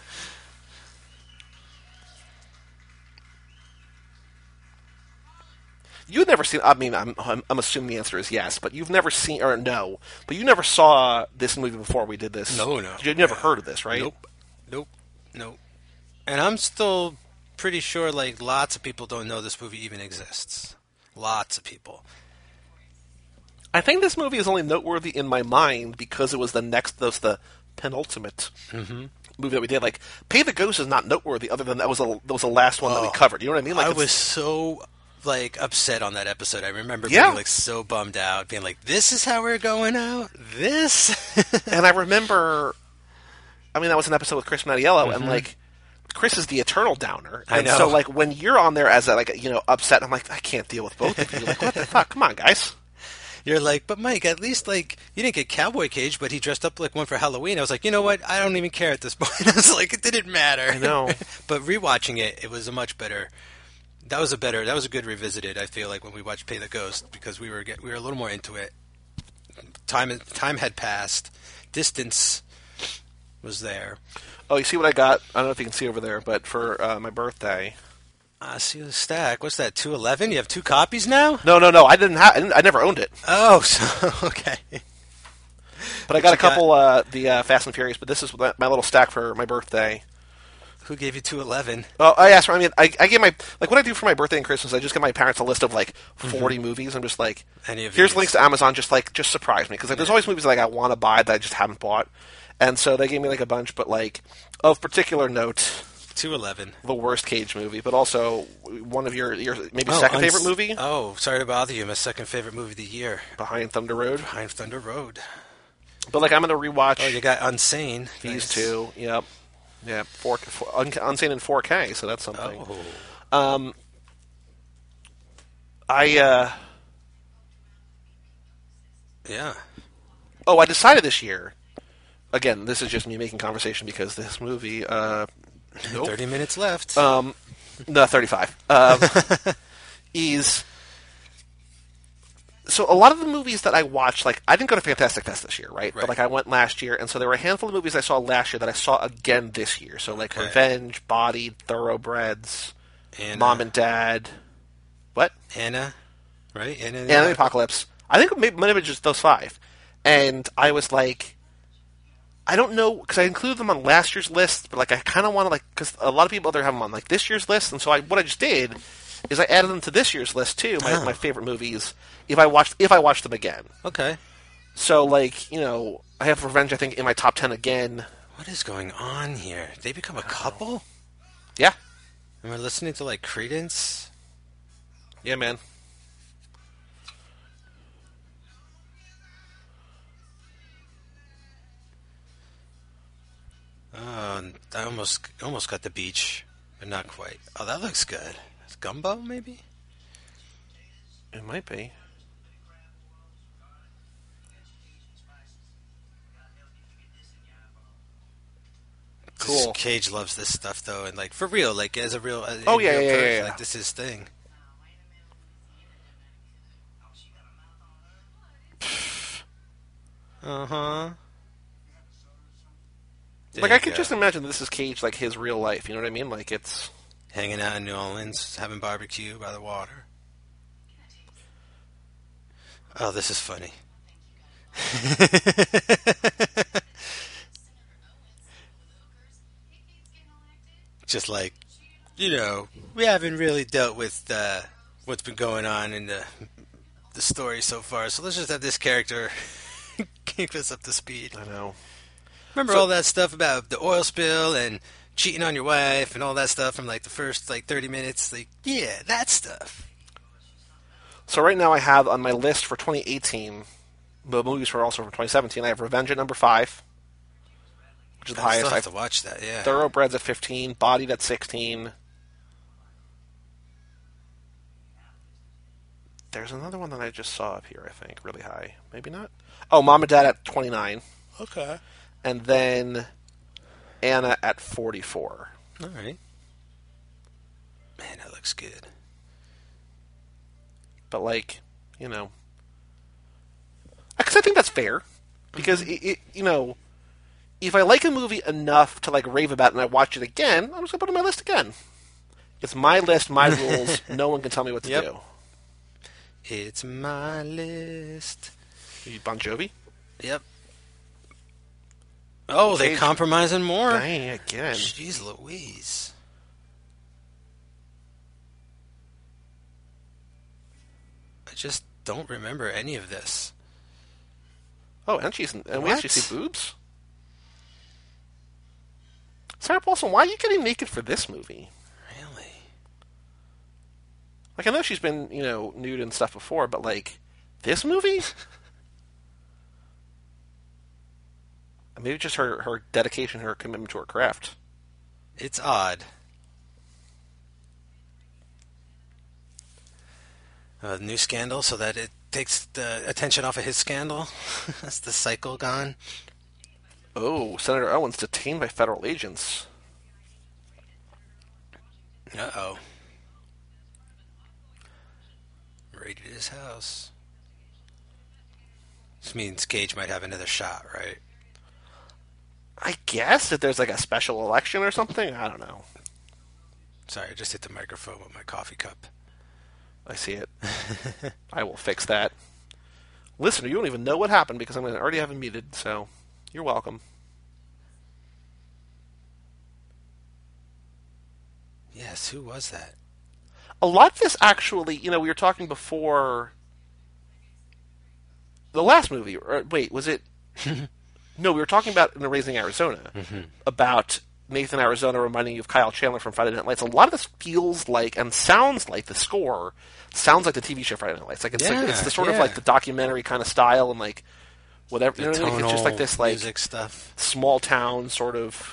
You've never seen. I mean, I'm assuming the answer is yes, but you've never seen, or no, but you never saw this movie before we did this. No. You never heard of this, right? Nope. And I'm still pretty sure like lots of people don't know this movie even exists. Lots of people. I think this movie is only noteworthy in my mind because it was the penultimate movie that we did. Like, Pay the Ghost is not noteworthy, other than that was the last one that we covered. You know what I mean? Like, I was so like upset on that episode. I remember being like so bummed out, being like, "This is how we're going out." This, and I remember. I mean, that was an episode with Chris Mattiello, and like, Chris is the eternal downer. And I know. So like, when you're on there as upset, I'm like, I can't deal with both of you. Like, what the fuck? Come on, guys. You're like, but Mike, at least like you didn't get Cowboy Cage, but he dressed up like one for Halloween. I was like, you know what? I don't even care at this point. I was like, it didn't matter. I know. But rewatching it, it was a much better. That was a good revisited. I feel like when we watched Pay the Ghost because we were a little more into it. Time had passed. Distance was there. Oh, you see what I got? I don't know if you can see over there, but for my birthday. I see the stack. What's that? 211? You have 2 copies now? No. I never owned it. Oh, so okay. But I got a couple the Fast and Furious. But this is my little stack for my birthday. Who gave you 211? Oh, I asked. I mean, I gave my what I do for my birthday and Christmas. I just give my parents a list of like 40 movies. I'm just like, here's links to Amazon. Just surprise me because like there's always movies like I want to buy that I just haven't bought. And so they gave me like a bunch, but like of particular note, 211. the worst Cage movie, but also one of your maybe second favorite movie. Oh, sorry to bother you. My second favorite movie of the year. Behind Thunder Road. Behind Thunder Road. But like I'm gonna rewatch. Oh, you got Unsane. These Nice. two. Yep. Yeah. Unsane in 4K, so that's something. Oh. Yeah. Oh, I decided this year. Again, this is just me making conversation because this movie. Nope. 30 minutes left. No, 35. Is so a lot of the movies that I watched, like I didn't go to Fantastic Fest this year, right? But like I went last year, and so there were a handful of movies I saw last year that I saw again this year. So like Revenge, Bodied, Thoroughbreds, Mom and Dad. What? Anna, right? Anna the Apocalypse. I think maybe might have been just those 5. And I was like, I don't know, because I included them on last year's list, but like I kind of want to because a lot of people there have them on like this year's list, and so what I just did is I added them to this year's list too. My favorite movies if I watched them again. Okay. So like I have Revenge I think in my top 10 again. What is going on here? They become a couple? Yeah. And we're listening to like Creedence. Yeah, man. Oh, I almost got the beach, but not quite. Oh, that looks good. It's Gumbo, maybe? It might be. Cool. Cage loves this stuff, though, and like for real, like as a real. Oh real yeah. person, like this is his thing. Uh-huh. Like I could just imagine this is Cage, like his real life. You know what I mean? Like it's hanging out in New Orleans, having barbecue by the water. Oh, this is funny. Just like, we haven't really dealt with what's been going on in the story so far, so let's just have this character keep us up to speed. I know. Remember all that stuff about the oil spill and cheating on your wife and all that stuff from like the first 30 minutes? Like, yeah, that stuff. So right now I have on my list for 2018, the movies were also from 2017. I have Revenge at number 5, which is the highest. I have to watch that, yeah. Thoroughbreds at 15, Bodied at 16. There's another one that I just saw up here, I think, really high. Maybe not. Oh, Mom and Dad at 29. Okay. And then Anna at 44. All right. Man, that looks good. But, because I think that's fair. Because, if I like a movie enough to, rave about it and I watch it again, I'm just going to put it on my list again. It's my list, my rules. No one can tell me what to do. It's my list. Bon Jovi? Yep. Oh, they compromising more? Dang, again. Jeez Louise. I just don't remember any of this. Oh, and we actually see boobs? Sarah Paulson, why are you getting naked for this movie? Really? I know she's been, nude and stuff before, but, this movie? Maybe just her dedication, her commitment to her craft. It's odd. New scandal, so that it takes the attention off of his scandal. That's the cycle gone. Oh, Senator Owens detained by federal agents. Uh-oh. Raided his house. This means Cage might have another shot, right? I guess if there's a special election or something. I don't know. Sorry, I just hit the microphone with my coffee cup. I see it. I will fix that. Listener, you don't even know what happened because I'm going to already have it muted, so you're welcome. Yes, who was that? A lot of this actually, we were talking before the last movie. Or, wait, was it... No, we were talking about in Raising Arizona about Nathan Arizona reminding you of Kyle Chandler from Friday Night Lights. A lot of this feels like and sounds like the score sounds like the TV show Friday Night Lights. Like it's the sort of like the documentary kind of style and like whatever. You know what I mean? It's just like this like music stuff, small town sort of,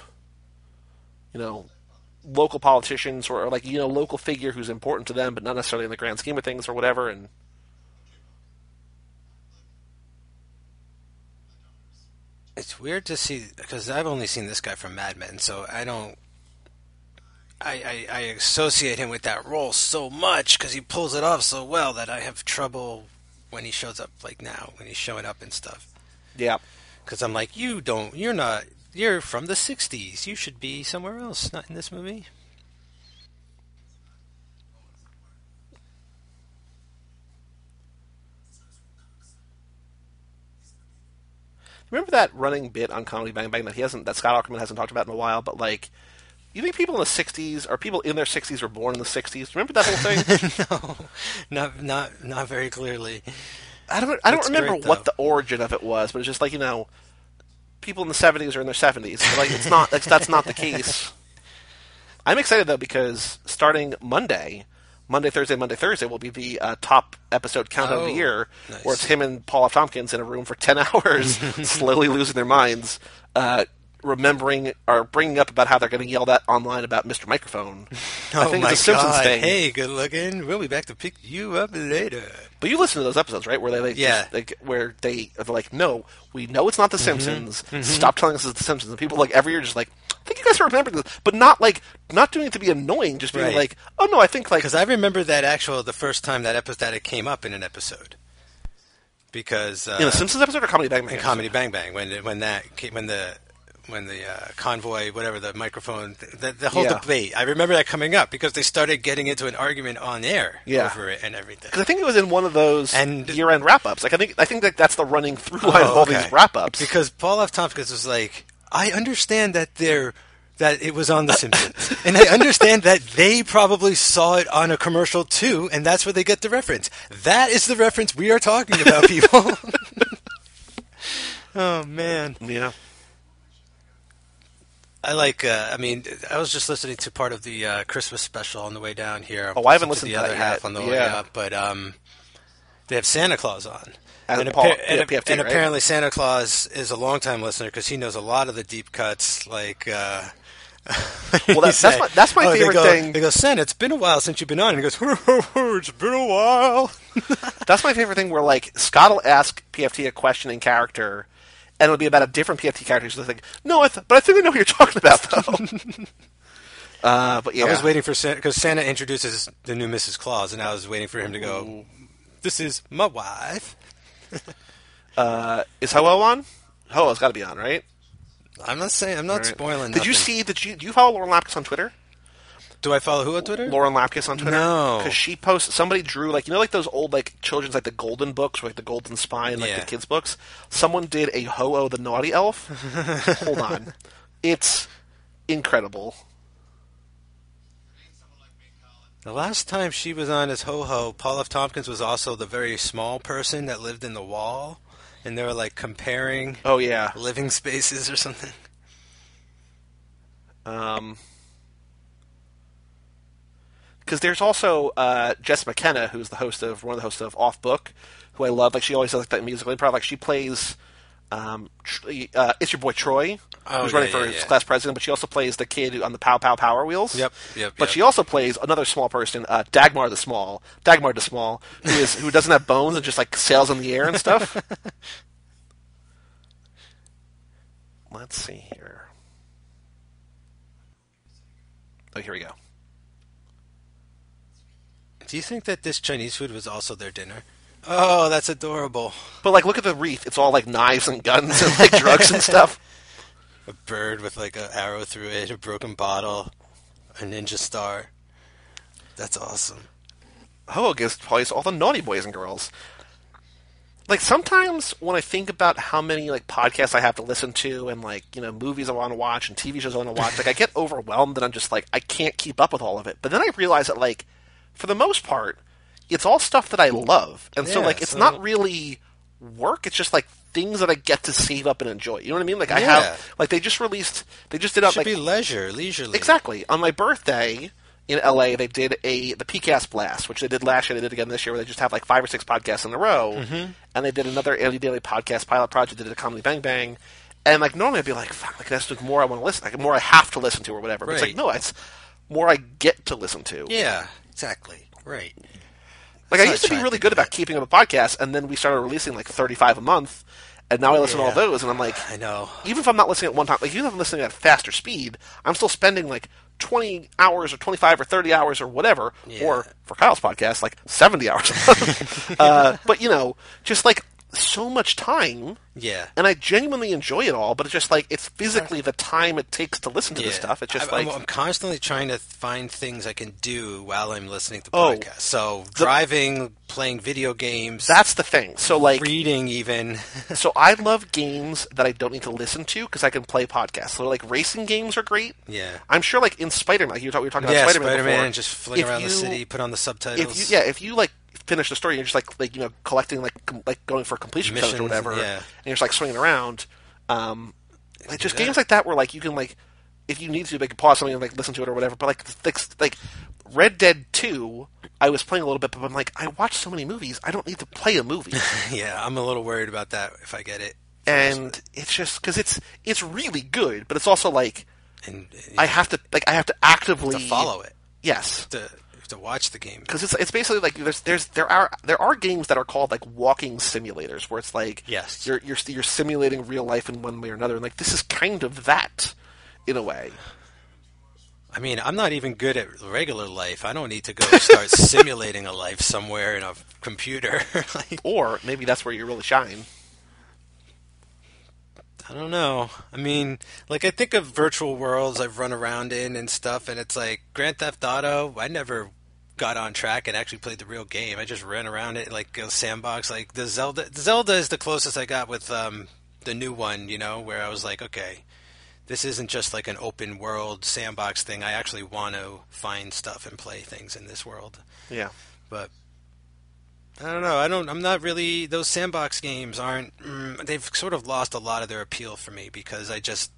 local politicians or like local figure who's important to them, but not necessarily in the grand scheme of things or whatever. And it's weird to see because I've only seen this guy from Mad Men, so I don't. I associate him with that role so much because he pulls it off so well that I have trouble when he shows up like now when he's showing up and stuff. Yeah, because I'm like, you're from the '60s. You should be somewhere else, not in this movie. remember that running bit on Comedy Bang Bang that Scott Aukerman hasn't talked about in a while, but like. You think people in the '60s or people in their '60s were born in the '60s? Remember that whole thing? No, not very clearly. I don't remember what the origin of it was, but it's just like people in the '70s are in their '70s. Like it's not that's not the case. I'm excited though because starting Monday, Thursday will be the top episode countdown of the year, nice. Where it's him and Paul F. Tompkins in a room for 10 hours, slowly losing their minds. Remembering or bringing up about how they're getting yelled at online about Mr. Microphone. I think it's a Simpsons thing. Hey, good looking. We'll be back to pick you up later. But you listen to those episodes, right? Where where they're like, no, we know it's not the Simpsons. Stop telling us it's the Simpsons. And people like every year just like, I think you guys are remembering this, but not doing it to be annoying. Just being like, oh no, I think because I remember the first time that it came up in an episode. Because in a Simpsons episode or Comedy Bang Bang? In Comedy Bang Bang when the convoy, whatever, the microphone, the whole debate. I remember that coming up because they started getting into an argument on air over it and everything. Because I think it was in one of those year-end wrap-ups. Like I think that's the running through line of all these wrap-ups. Because Paul F. Tompkins was like, I understand that it was on The Simpsons. And I understand that they probably saw it on a commercial too, and that's where they get the reference. That is the reference we are talking about, people. Oh, man. Yeah. I I was just listening to part of the Christmas special on the way down here. Oh, I haven't listened to the other other half on the way up, but they have Santa Claus on. And PFT, apparently Santa Claus is a longtime listener because he knows a lot of the deep cuts, like... well, that's my favorite thing. They go, Santa, it's been a while since you've been on. And he goes, it's been a while. That's my favorite thing where, like, Scott will ask PFT a question in character... And it'll be about a different PFT character. So they think, no, but I think I know what you're talking about, though. But yeah, I was waiting for Santa because Santa introduces the new Mrs. Claus, and I was waiting for him to go. This is my wife. Is Ho-Oh on? Ho-Oh's got to be on, right? I'm not spoiling. Did you see that? Do you follow Lauren Lapkus on Twitter? Do I follow who on Twitter? Lauren Lapkus on Twitter. No, because she posts. Somebody drew like those old children's the Golden books, or, the Golden Spine, the kids books. Someone did a Ho-Oh the Naughty Elf. Hold on, it's incredible. The last time she was on as Ho-Ho, Paul F. Tompkins was also the very small person that lived in the wall, and they were comparing. Oh yeah, living spaces or something. Because there's also Jess McKenna, who's one of the hosts of Off Book, who I love. Like she always does that musical improv. Like she plays, it's your boy Troy, who's running for class president. But she also plays the kid on the Pow Pow Power Wheels. Yep. But she also plays another small person, Dagmar the Small, who doesn't have bones and just sails in the air and stuff. Let's see here. Oh, here we go. Do you think that this Chinese food was also their dinner? Oh, that's adorable. But look at the wreath. It's all knives and guns and drugs and stuff. A bird with an arrow through it, a broken bottle, a ninja star. That's awesome. Ho-Oh gives place all the naughty boys and girls. Sometimes when I think about how many podcasts I have to listen to and movies I want to watch and TV shows I want to watch, I get overwhelmed and I'm just I can't keep up with all of it. But then I realize that for the most part, it's all stuff that I love. And so it's not really work. It's just things that I get to save up and enjoy. You know what I mean? Like I Yeah. have, like they just did It out should like be leisurely. exactly on my birthday in LA. They did the PCast Blast, which they did last year. They did again this year, where they just have like 5 or 6 podcasts in a row, and they did another Andy Daily podcast pilot project. They did a Comedy Bang Bang, and like normally I'd be like, fuck, like that's more I want to listen, like more I have to listen to or whatever. But it's like Right. no, it's more I get to listen to. Yeah, exactly. Right. Like I That's used to be not really attractive good to about it. keeping up a podcast, and then we started releasing like 35 a month, and now I listen to all Yeah. those, and I'm like, I know. even if I'm not listening at one time, like even if I'm listening at faster speed, I'm still spending like 20 hours or 25 or 30 hours or whatever, Yeah. or for Kyle's podcast, like 70 hours. But you know, just like so much time, Yeah. and I genuinely enjoy it all, but it's just like it's physically the time it takes to listen to this stuff. It's just I'm constantly trying to find things I can do while I'm listening to Oh. podcasts. So driving, playing video games, that's the thing. So like, reading even. so I love games that I don't need to listen to because I can play podcasts. So like racing games are great. Yeah. I'm sure like in Spider-Man, like we were talking about Yeah, Spider-Man Spider-Man, before. just fling If around the you- city, put on the subtitles. If you like finish the story, and you're just like you know collecting like going for completion percentage or Missions, whatever, yeah. and you're just like swinging around. Like just do that. games like that where like you can like if you need to like pause something and like listen to it or whatever. But like Red Dead 2, I was playing a little bit, but I'm like I watch so many movies, I don't need to play a movie. Yeah, I'm a little worried about that if I get it. And it's just because it's really good, but it's also like And I have to actively to follow it, Yes, to watch the game. because it's basically like there are games that are called like walking simulators where it's like Yes. you're simulating real life in one way or another, and like this is kind of that in a way. I mean, I'm not even good at regular life. I don't need to go start simulating a life somewhere in a computer. Like, Or maybe that's where you really shine. I don't know. I mean, like I think of virtual worlds I've run around in and stuff, and it's like Grand Theft Auto. I never got on track and actually played the real game. I just ran around it like a sandbox. Like the Zelda is the closest I got with the new one. You know, where I was like, okay, this isn't just like an open world sandbox thing. I actually want to find stuff and play things in this world. Yeah. But I don't know. I'm not really. Those sandbox games aren't. They've sort of lost a lot of their appeal for me because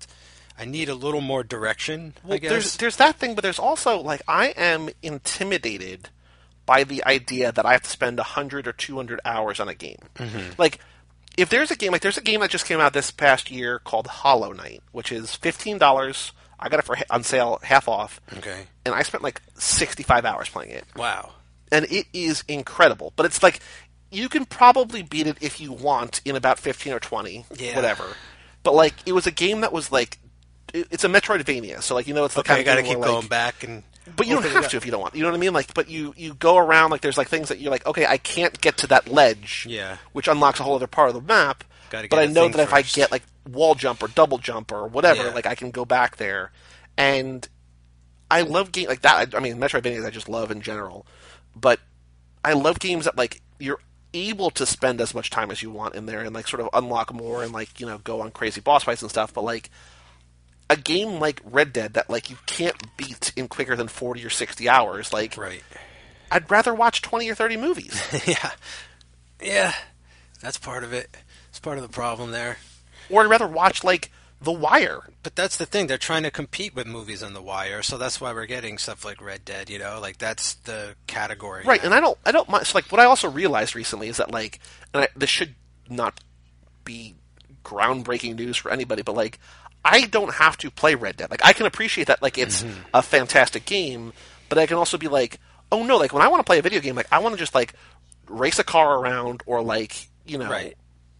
I need a little more direction. I Well, guess. there's that thing, but there's also like I am intimidated by the idea that I have to spend 100 or 200 hours on a game. Like if there's a game that just came out this past year called Hollow Knight, which is $15. I got it on sale half off, Okay. and I spent like 65 hours playing it. Wow. And it is incredible. But it's like you can probably beat it if you want in about 15 or 20, Yeah. whatever. But like it was a game that was like it's a Metroidvania, so like it's the Okay, I kind got to of game keep where, like, going back and. but you don't open it have up. to if you don't want. You know what I mean? Like, but you go around like there's like things that you're like, okay, I can't get to that ledge, Yeah. which unlocks a whole other part of the map. Gotta But get I a know thing that if I first. get like wall jump or double jump or whatever, Yeah. like I can go back there. And I love games like that. I mean, Metroidvanias I just love in general, but I love games that like you're able to spend as much time as you want in there and like sort of unlock more and like go on crazy boss fights and stuff. But like a game like Red Dead that like you can't beat in quicker than 40 or 60 hours, like Right. I'd rather watch 20 or 30 movies. Yeah. Yeah. That's part of it. It's part of the problem there. Or I'd rather watch like The Wire. But that's the thing. They're trying to compete with movies on The Wire, so that's why we're getting stuff like Red Dead. Like that's the category. Right, now. and I don't mind. So like what I also realized recently is that like, this should not be groundbreaking news for anybody, but like, I don't have to play Red Dead. Like, I can appreciate that like it's a fantastic game, but I can also be like, oh no, like when I want to play a video game, like I want to just like race a car around or like Right.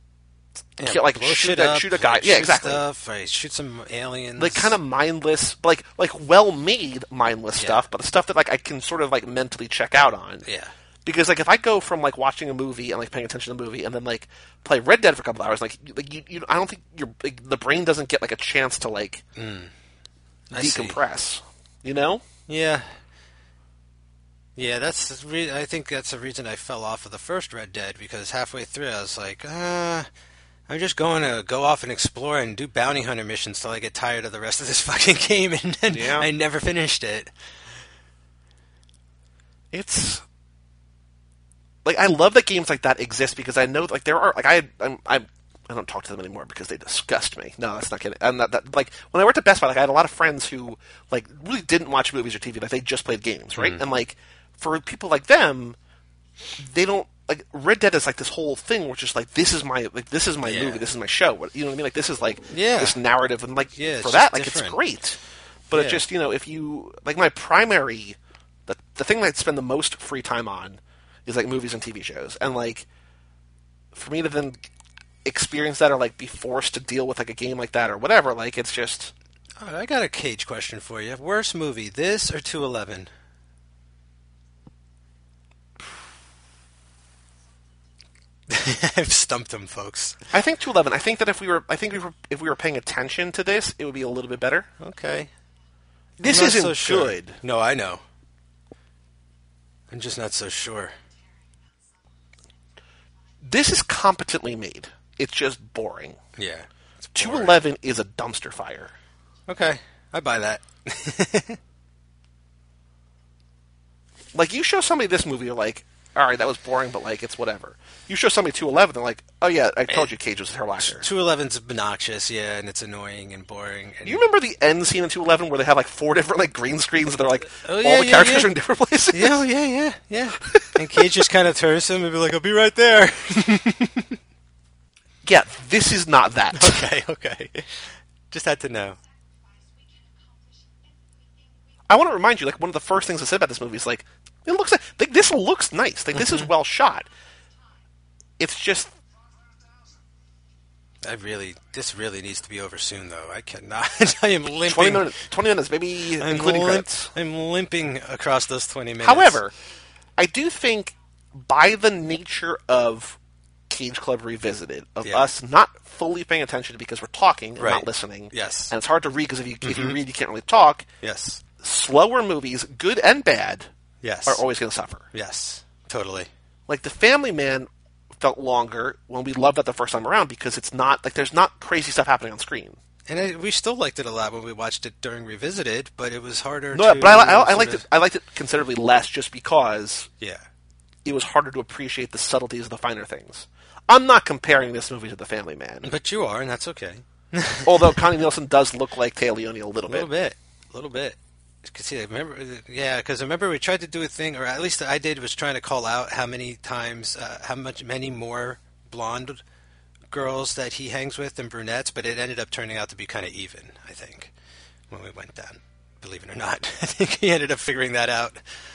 kill, like blow shoot shit a, up, shoot a guy. like, Yeah, shoot exactly. Stuff, right, shoot some aliens. Like kind of mindless, but like well-made mindless Yeah. stuff, but the stuff that like I can sort of like mentally check out on. Yeah. Because like if I go from like watching a movie and like paying attention to the movie and then like play Red Dead for a couple hours, like you I don't think the brain doesn't get like a chance to like I see. decompress. You know? Yeah. Yeah, I think that's the reason I fell off of the first Red Dead, because halfway through I was like, I'm just going to go off and explore and do bounty hunter missions till I get tired of the rest of this fucking game, and then Yeah. I never finished it. It's like I love that games like that exist because I know like there are like I don't talk to them anymore because they disgust me. No, that's not kidding. I'm not that, like, when I worked at Best Buy, like, I had a lot of friends who, like, really didn't watch movies or TV. Like, they just played games, right? And, like, for people like them, they don't, like, Red Dead is, like, this whole thing where it's just, like, this is my movie, this is my show. You know what I mean? Like, this is, like, this narrative. And, like, for that, like, different. It's great. But it just, if you, like, my primary, the thing that I spend the most free time on is, like, movies and TV shows. And, like, for me to then experience that or, like, be forced to deal with, like, a game like that or whatever, like, it's just... All right, I got a Cage question for you. Worst movie, this or 211? I've stumped him, folks. I think 211. I think that if we were paying attention to this, it would be a little bit better. Okay. This isn't so sure. Good. No, I know. I'm just not so sure. This is competently made. It's just boring. Yeah. 211 is a dumpster fire. Okay. I buy that. Like, you show somebody this movie, you're like, all right, that was boring, but, like, it's whatever. You show somebody 211, they're like, oh, yeah, I told you Cage was her lacquer. 211's obnoxious, yeah, and it's annoying and boring. And... You remember the end scene in 211 where they have, like, 4 different, like, green screens, and they're like, all the characters are in different places? Yeah. And Cage just kind of turns to him and be like, I'll be right there. Yeah, this is not that. Okay. Just had to know. I want to remind you, like, one of the first things I said about this movie is, like, it looks like this looks nice. Like, this is well shot. It's just... This really needs to be over soon, though. I cannot. I am limping. 20 minutes, maybe including credits. I'm limping across those 20 minutes. However, I do think by the nature of Cage Club Revisited, of us not fully paying attention because we're talking and not listening. Yes. And it's hard to read because if you read, you can't really talk. Yes. Slower movies, good and bad, yes, are always going to suffer. Yes, totally. Like, The Family Man felt longer when we loved that the first time around because it's not, like, there's not crazy stuff happening on screen. And we still liked it a lot when we watched it during Revisited, but it was harder to... But I liked it considerably less just because it was harder to appreciate the subtleties of the finer things. I'm not comparing this movie to The Family Man. But you are, and that's okay. Although Connie Nielsen does look like Téa Leoni a little bit. A little bit. See, I remember we tried to do a thing, or at least I did, was trying to call out how many times, many more blonde girls that he hangs with than brunettes, but it ended up turning out to be kind of even, I think, when we went down. Believe it or not. I think he ended up figuring that out.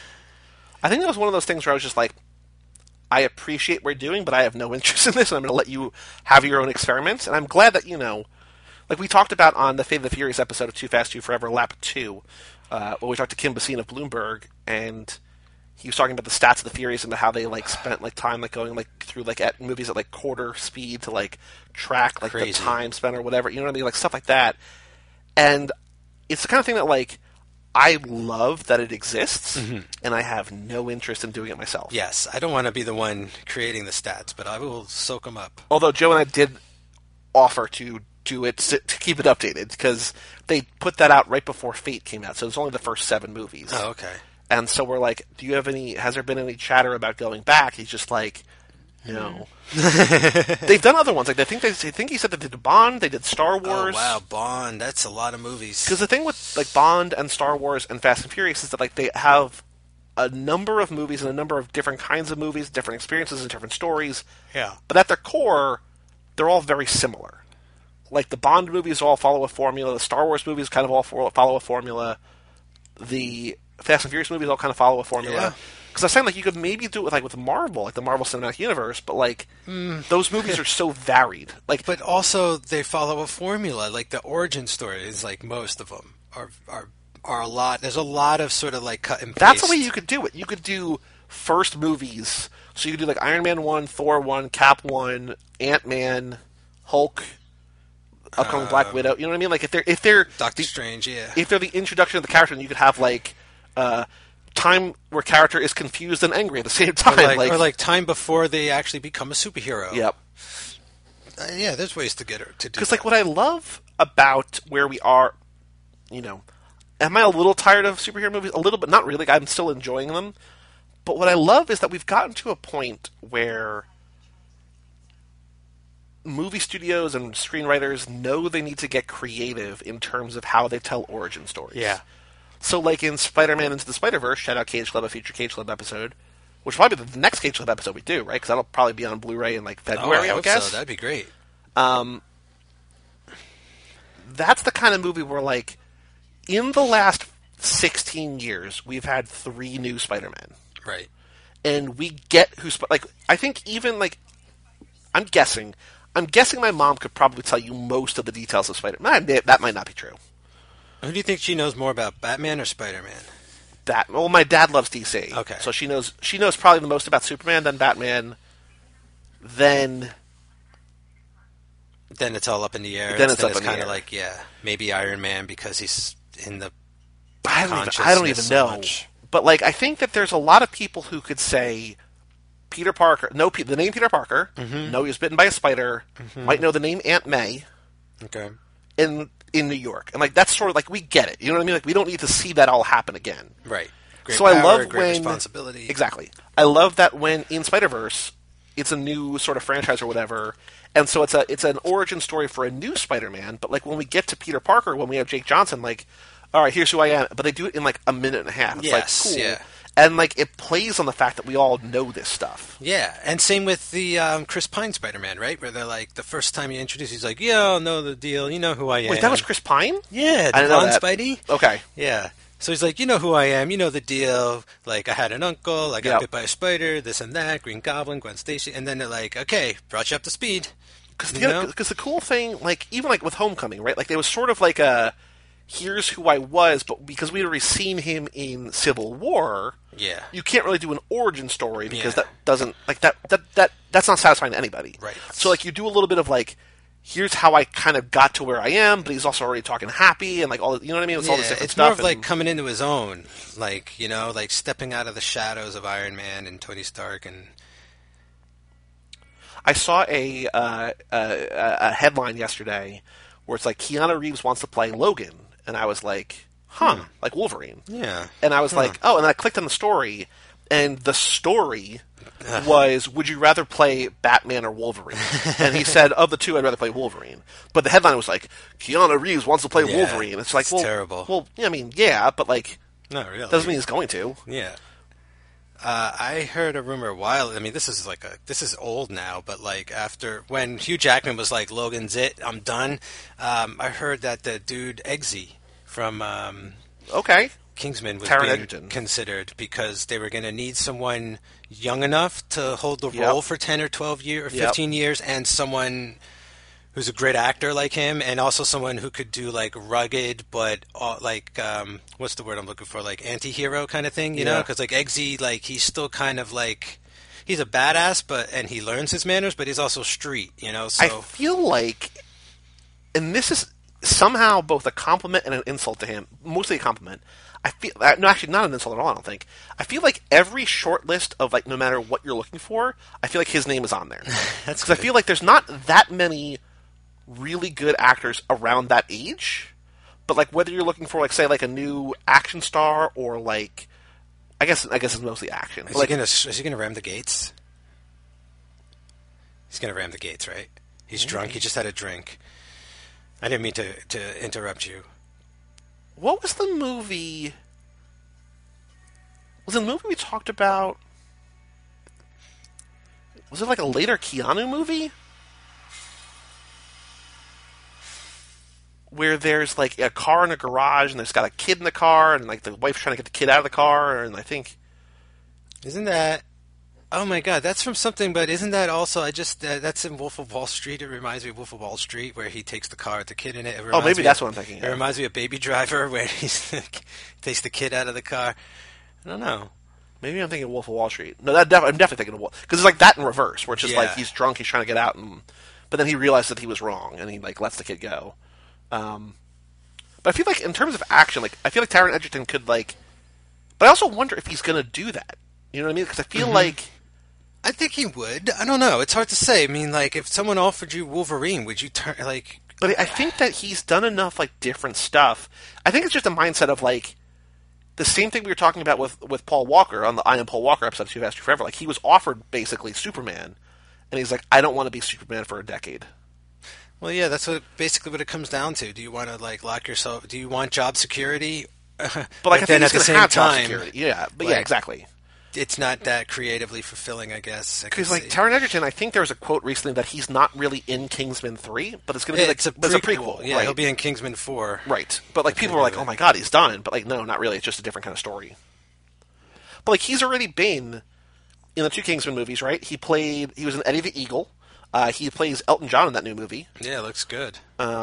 I think that was one of those things where I was just like, I appreciate what you're doing, but I have no interest in this, and I'm going to let you have your own experiments, and I'm glad that, like we talked about on the Fate of the Furious episode of Too Fast, Too Forever, Lap 2, where we talked to Kim Basine of Bloomberg, and he was talking about the stats of the Furious and how they like spent like time like going like through like at movies at like quarter speed to like track like the time spent or whatever, you know what I mean, like stuff like that. And it's the kind of thing that like I love that it exists, and I have no interest in doing it myself. Yes, I don't want to be the one creating the stats, but I will soak them up. Although Joe and I did offer to do it to keep it updated because they put that out right before Fate came out, so it's only the first 7 movies. Oh, okay. And so we're like, has there been any chatter about going back? He's just like, no. They've done other ones. Like I think he said that they did Bond, they did Star Wars. Oh, wow, Bond. That's a lot of movies. Because the thing with like Bond and Star Wars and Fast and Furious is that like they have a number of movies and a number of different kinds of movies, different experiences and different stories. Yeah. But at their core, they're all very similar. Like, the Bond movies all follow a formula. The Star Wars movies kind of all follow a formula. The Fast and Furious movies all kind of follow a formula. Because I was saying, like, you could maybe do it with Marvel, like the Marvel Cinematic Universe, but, like, those movies are so varied. Like, but also, they follow a formula. Like, the origin stories, like, most of them are a lot. There's a lot of sort of, like, cut and paste. That's the way you could do it. You could do first movies. So you could do, like, Iron Man 1, Thor 1, Cap 1, Ant-Man, Hulk... upcoming Black Widow, you know what I mean? Like if they're Doctor Strange, yeah. If they're the introduction of the character, then you could have like time where character is confused and angry at the same time, or like time before they actually become a superhero. Yep. Yeah, there's ways to get her to do. Because like what I love about where we are, am I a little tired of superhero movies? A little, but not really. I'm still enjoying them. But what I love is that we've gotten to a point where movie studios and screenwriters know they need to get creative in terms of how they tell origin stories. Yeah. So, like in Spider-Man Into the Spider-Verse, shout out Cage Club, a future Cage Club episode, which will probably be the next Cage Club episode we do, right? Because that'll probably be on Blu-ray in like February, I would guess. So. That'd be great. That's the kind of movie where, like, in the last 16 years, we've had 3 new Spider-Men. Right. And we get who's, like, I think even, like, I'm guessing my mom could probably tell you most of the details of Spider-Man. That might not be true. Who do you think she knows more about, Batman or Spider-Man? Well, my dad loves DC. Okay. So she knows probably the most about Superman, then Batman, then it's all up in the air. Then it's kind of like, maybe Iron Man because he's in the I don't even know. Much. But, like, I think that there's a lot of people who could say Peter Parker, the name Peter Parker, know he was bitten by a spider, might know the name Aunt May. Okay. In New York. And, like, that's sort of, like, we get it. You know what I mean? Like, we don't need to see that all happen again. Right. Great so power, I love great when... responsibility. Exactly. I love that when in Spider-Verse, it's a new sort of franchise or whatever, and so it's an origin story for a new Spider-Man, but, like, when we get to Peter Parker, when we have Jake Johnson, like, all right, here's who I am, but they do it in, like, a minute and a half. It's, like, cool. Yeah. And, like, it plays on the fact that we all know this stuff. Yeah, and same with the Chris Pine Spider-Man, right? Where they're like, the first time you introduce, he's like, yeah, I'll know the deal, you know who I am. Wait, that was Chris Pine? Yeah, I didn't know that. Spidey. Okay. Yeah. So he's like, you know who I am, you know the deal, like, I had an uncle, I got bit by a spider, this and that, Green Goblin, Gwen Stacy, and then they're like, okay, brought you up to speed. Because the cool thing, like, even, like, with Homecoming, right? Like, there was sort of like a... Here's who I was, but because we'd already seen him in Civil War, you can't really do an origin story because that doesn't like that's not satisfying to anybody. Right. So like you do a little bit of like, here's how I kind of got to where I am, but he's also already talking happy and like all you know what I mean? It's all this different it's stuff. More of like coming into his own, like like stepping out of the shadows of Iron Man and Tony Stark. And I saw a headline yesterday where it's like Keanu Reeves wants to play Logan. And I was like, like Wolverine. Yeah. And I was like, oh, and then I clicked on the story, and the story was, would you rather play Batman or Wolverine? And he said, of the two, I'd rather play Wolverine. But the headline was like, Keanu Reeves wants to play Wolverine. It's like, well, terrible. Well, I mean, yeah, but like, not really. Doesn't mean he's going to. Yeah. I heard a rumor a while. I mean, this is old now, but like after when Hugh Jackman was like, "Logan's it, I'm done." I heard that the dude Eggsy from Kingsman was being considered because they were going to need someone young enough to hold the role for 10 or 12 years or 15 years, and someone who's a great actor like him, and also someone who could do like rugged, but like what's the word I'm looking for? Like anti-hero kind of thing, you know? Because like Eggsy, like he's still kind of like he's a badass, and he learns his manners, but he's also street, you know. So I feel like, and this is somehow both a compliment and an insult to him. Mostly a compliment. I feel no, actually not an insult at all. I don't think. I feel like every short list of like no matter what you're looking for, I feel like his name is on there. That's because I feel like there's not that many really good actors around that age, but like whether you're looking for like say like a new action star or like I guess it's mostly action. Is he gonna ram the gates? He's gonna ram the gates, right? He's drunk. He just had a drink. I didn't mean to interrupt you. What was the movie? Was it the movie we talked about? Was it like a later Keanu movie? Where there's like a car in a garage and there's got a kid in the car and like the wife's trying to get the kid out of the car and I think... Isn't that... Oh my god, that's from something, but isn't that also... that's in Wolf of Wall Street. It reminds me of Wolf of Wall Street where he takes the car with the kid in it. Maybe that's what I'm thinking of. It reminds me of Baby Driver where he takes the kid out of the car. I don't know. Maybe I'm thinking of Wolf of Wall Street. No, I'm definitely thinking of Wolf. Because it's like that in reverse where it's just like he's drunk, he's trying to get out, but then he realizes that he was wrong and he like lets the kid go. But I feel like in terms of action, like I feel like Taron Egerton could like, but I also wonder if he's going to do that. You know what I mean? Because I feel like I think he would. I don't know. It's hard to say. I mean, like if someone offered you Wolverine, would you turn like? But I think that he's done enough like different stuff. I think it's just a mindset of like the same thing we were talking about with Paul Walker on the I Am Paul Walker episode of Too Fast, Too Forever. Like he was offered basically Superman, and he's like, I don't want to be Superman for a decade. Well, yeah, that's basically what it comes down to. Do you want to lock yourself? Do you want job security? But I think then he's at the going to same have job time, security. Yeah, but yeah, exactly. It's not that creatively fulfilling, I guess. Because Taron Egerton, I think there was a quote recently that he's not really in Kingsman 3, but it's going to be it's a prequel. Yeah, right? He'll be in Kingsman 4. Right. But people were like, "Oh my god, he's done." But no, not really. It's just a different kind of story. But he's already been in the 2 Kingsman movies, right? He was in Eddie the Eagle. He plays Elton John in that new movie. Yeah, looks good.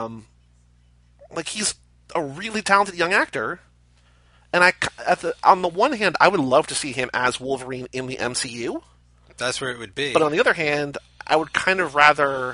He's a really talented young actor. And on the one hand, I would love to see him as Wolverine in the MCU. That's where it would be. But on the other hand, I would kind of rather...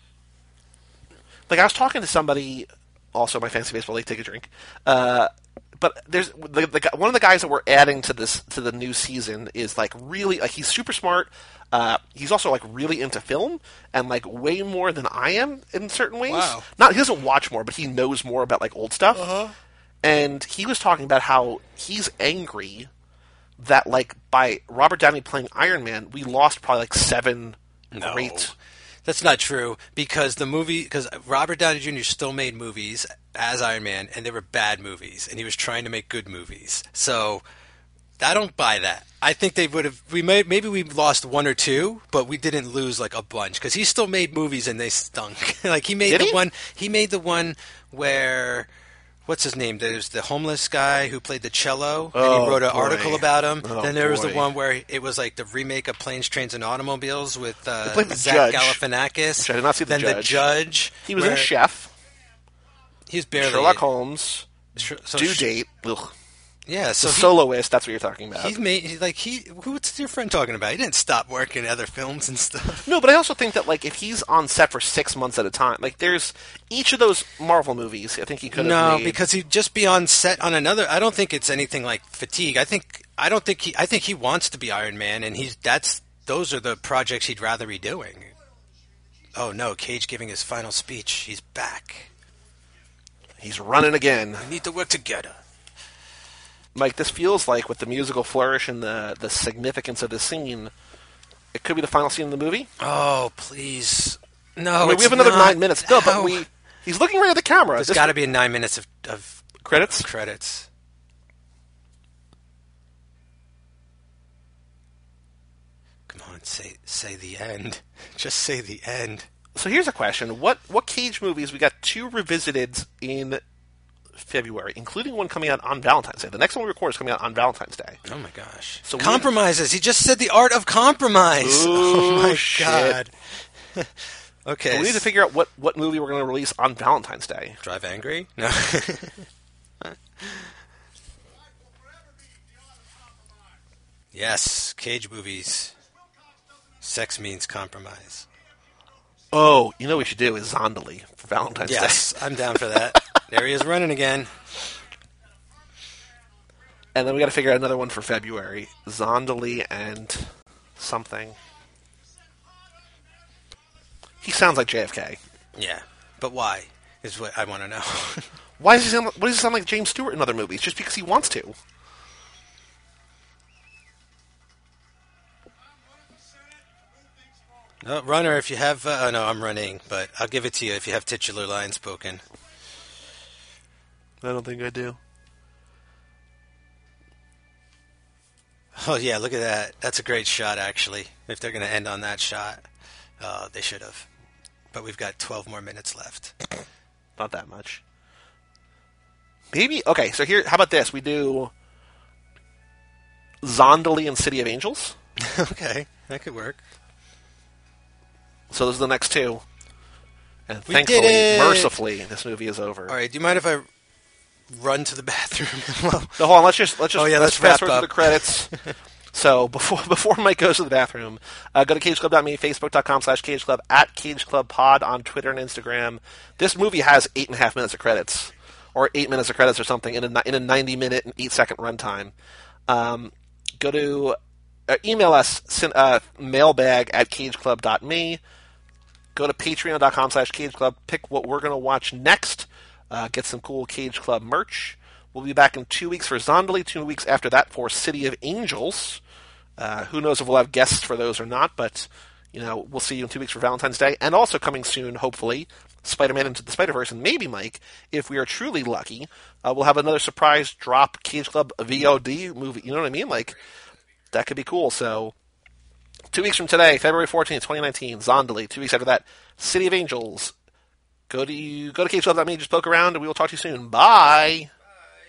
I was talking to somebody, also my fantasy baseball league, take a drink. But there's one of the guys that we're adding to the new season is really he's super smart. He's also really into film and way more than I am in certain ways. Wow. He doesn't watch more, but he knows more about old stuff. Uh-huh. And he was talking about how he's angry that, by Robert Downey playing Iron Man, we lost probably 7 great... That's not true, because Robert Downey Jr. still made movies as Iron Man, and they were bad movies, and he was trying to make good movies. So, I don't buy that. I think they would have... Maybe we lost 1 or 2, but we didn't lose, a bunch, because he still made movies, and they stunk. He made He made the one where... What's his name? There's the homeless guy who played the cello, and he wrote an article about him. Then there was the one where it was the remake of Planes, Trains, and Automobiles with Zach Galifianakis. Which I did not see. Then the Judge. He was in Chef. He was barely Sherlock Holmes. Due Date. Ugh. Yeah, so the Soloist. That's what you're talking about. What's your friend talking about? He didn't stop working in other films and stuff. No, but I also think that if he's on set for 6 months at a time, there's each of those Marvel movies. I think he could have made. No, because he'd just be on set on another. I don't think it's anything like fatigue. I think he wants to be Iron Man, and those are the projects he'd rather be doing. Oh no, Cage giving his final speech. He's back. He's running again. We need to work together. Mike, this feels like, with the musical flourish and the significance of the scene, it could be the final scene of the movie. Oh, please. No, we have another 9 minutes. No, but he's looking right at the camera. There's got to be 9 minutes of credits? Credits. Come on, say the end. Just say the end. So here's a question. What Cage movies? We got 2 revisited in February, including one coming out on Valentine's Day. The next one we record is coming out on Valentine's Day. Oh my gosh. So compromises. He just said the art of compromise. Ooh, oh my shit. God. Okay. So we need to figure out what movie we're going to release on Valentine's Day. Drive Angry? No. Yes, Cage movies. Sex means compromise. Oh, you know what we should do is Zondali for Valentine's Day. Yes, I'm down for that. There he is running again. And then we got to figure out another one for February. Zondali and something. He sounds like JFK. Yeah, but why is what I want to know. Why does he sound like James Stewart in other movies? Just because he wants to. No, runner, if you have... no, I'm running, but I'll give it to you if you have titular lines spoken. I don't think I do. Oh, yeah, look at that. That's a great shot, actually. If they're going to end on that shot, they should have. But we've got 12 more minutes left. Not that much. Maybe... Okay, so here... How about this? We do Zondali and City of Angels. Okay, that could work. So those are the next 2. And thankfully, mercifully, this movie is over. All right, do you mind if I run to the bathroom? No, hold on. Let's just let's fast wrap forward up. to the credits. So before Mike goes to the bathroom, go to cageclub.me, facebook.com/cageclub, @cageclubpod on Twitter and Instagram. This movie has 8.5 minutes of credits, or 8 minutes of credits or something in a 90-minute and 8-second runtime. Go to email us mailbag@cageclub.me. Go to patreon.com/cageclub. Pick what we're going to watch next. Get some cool Cage Club merch. We'll be back in 2 weeks for Zondali, 2 weeks after that for City of Angels. Who knows if we'll have guests for those or not, but we'll see you in 2 weeks for Valentine's Day, and also coming soon, hopefully, Spider-Man Into the Spider-Verse, and maybe, Mike, if we are truly lucky, we'll have another surprise drop Cage Club VOD movie. You know what I mean? Like, that could be cool. So, 2 weeks from today, February 14th, 2019, Zondali. 2 weeks after that, City of Angels. Go to CageClub.me, just poke around, and we will talk to you soon. Bye!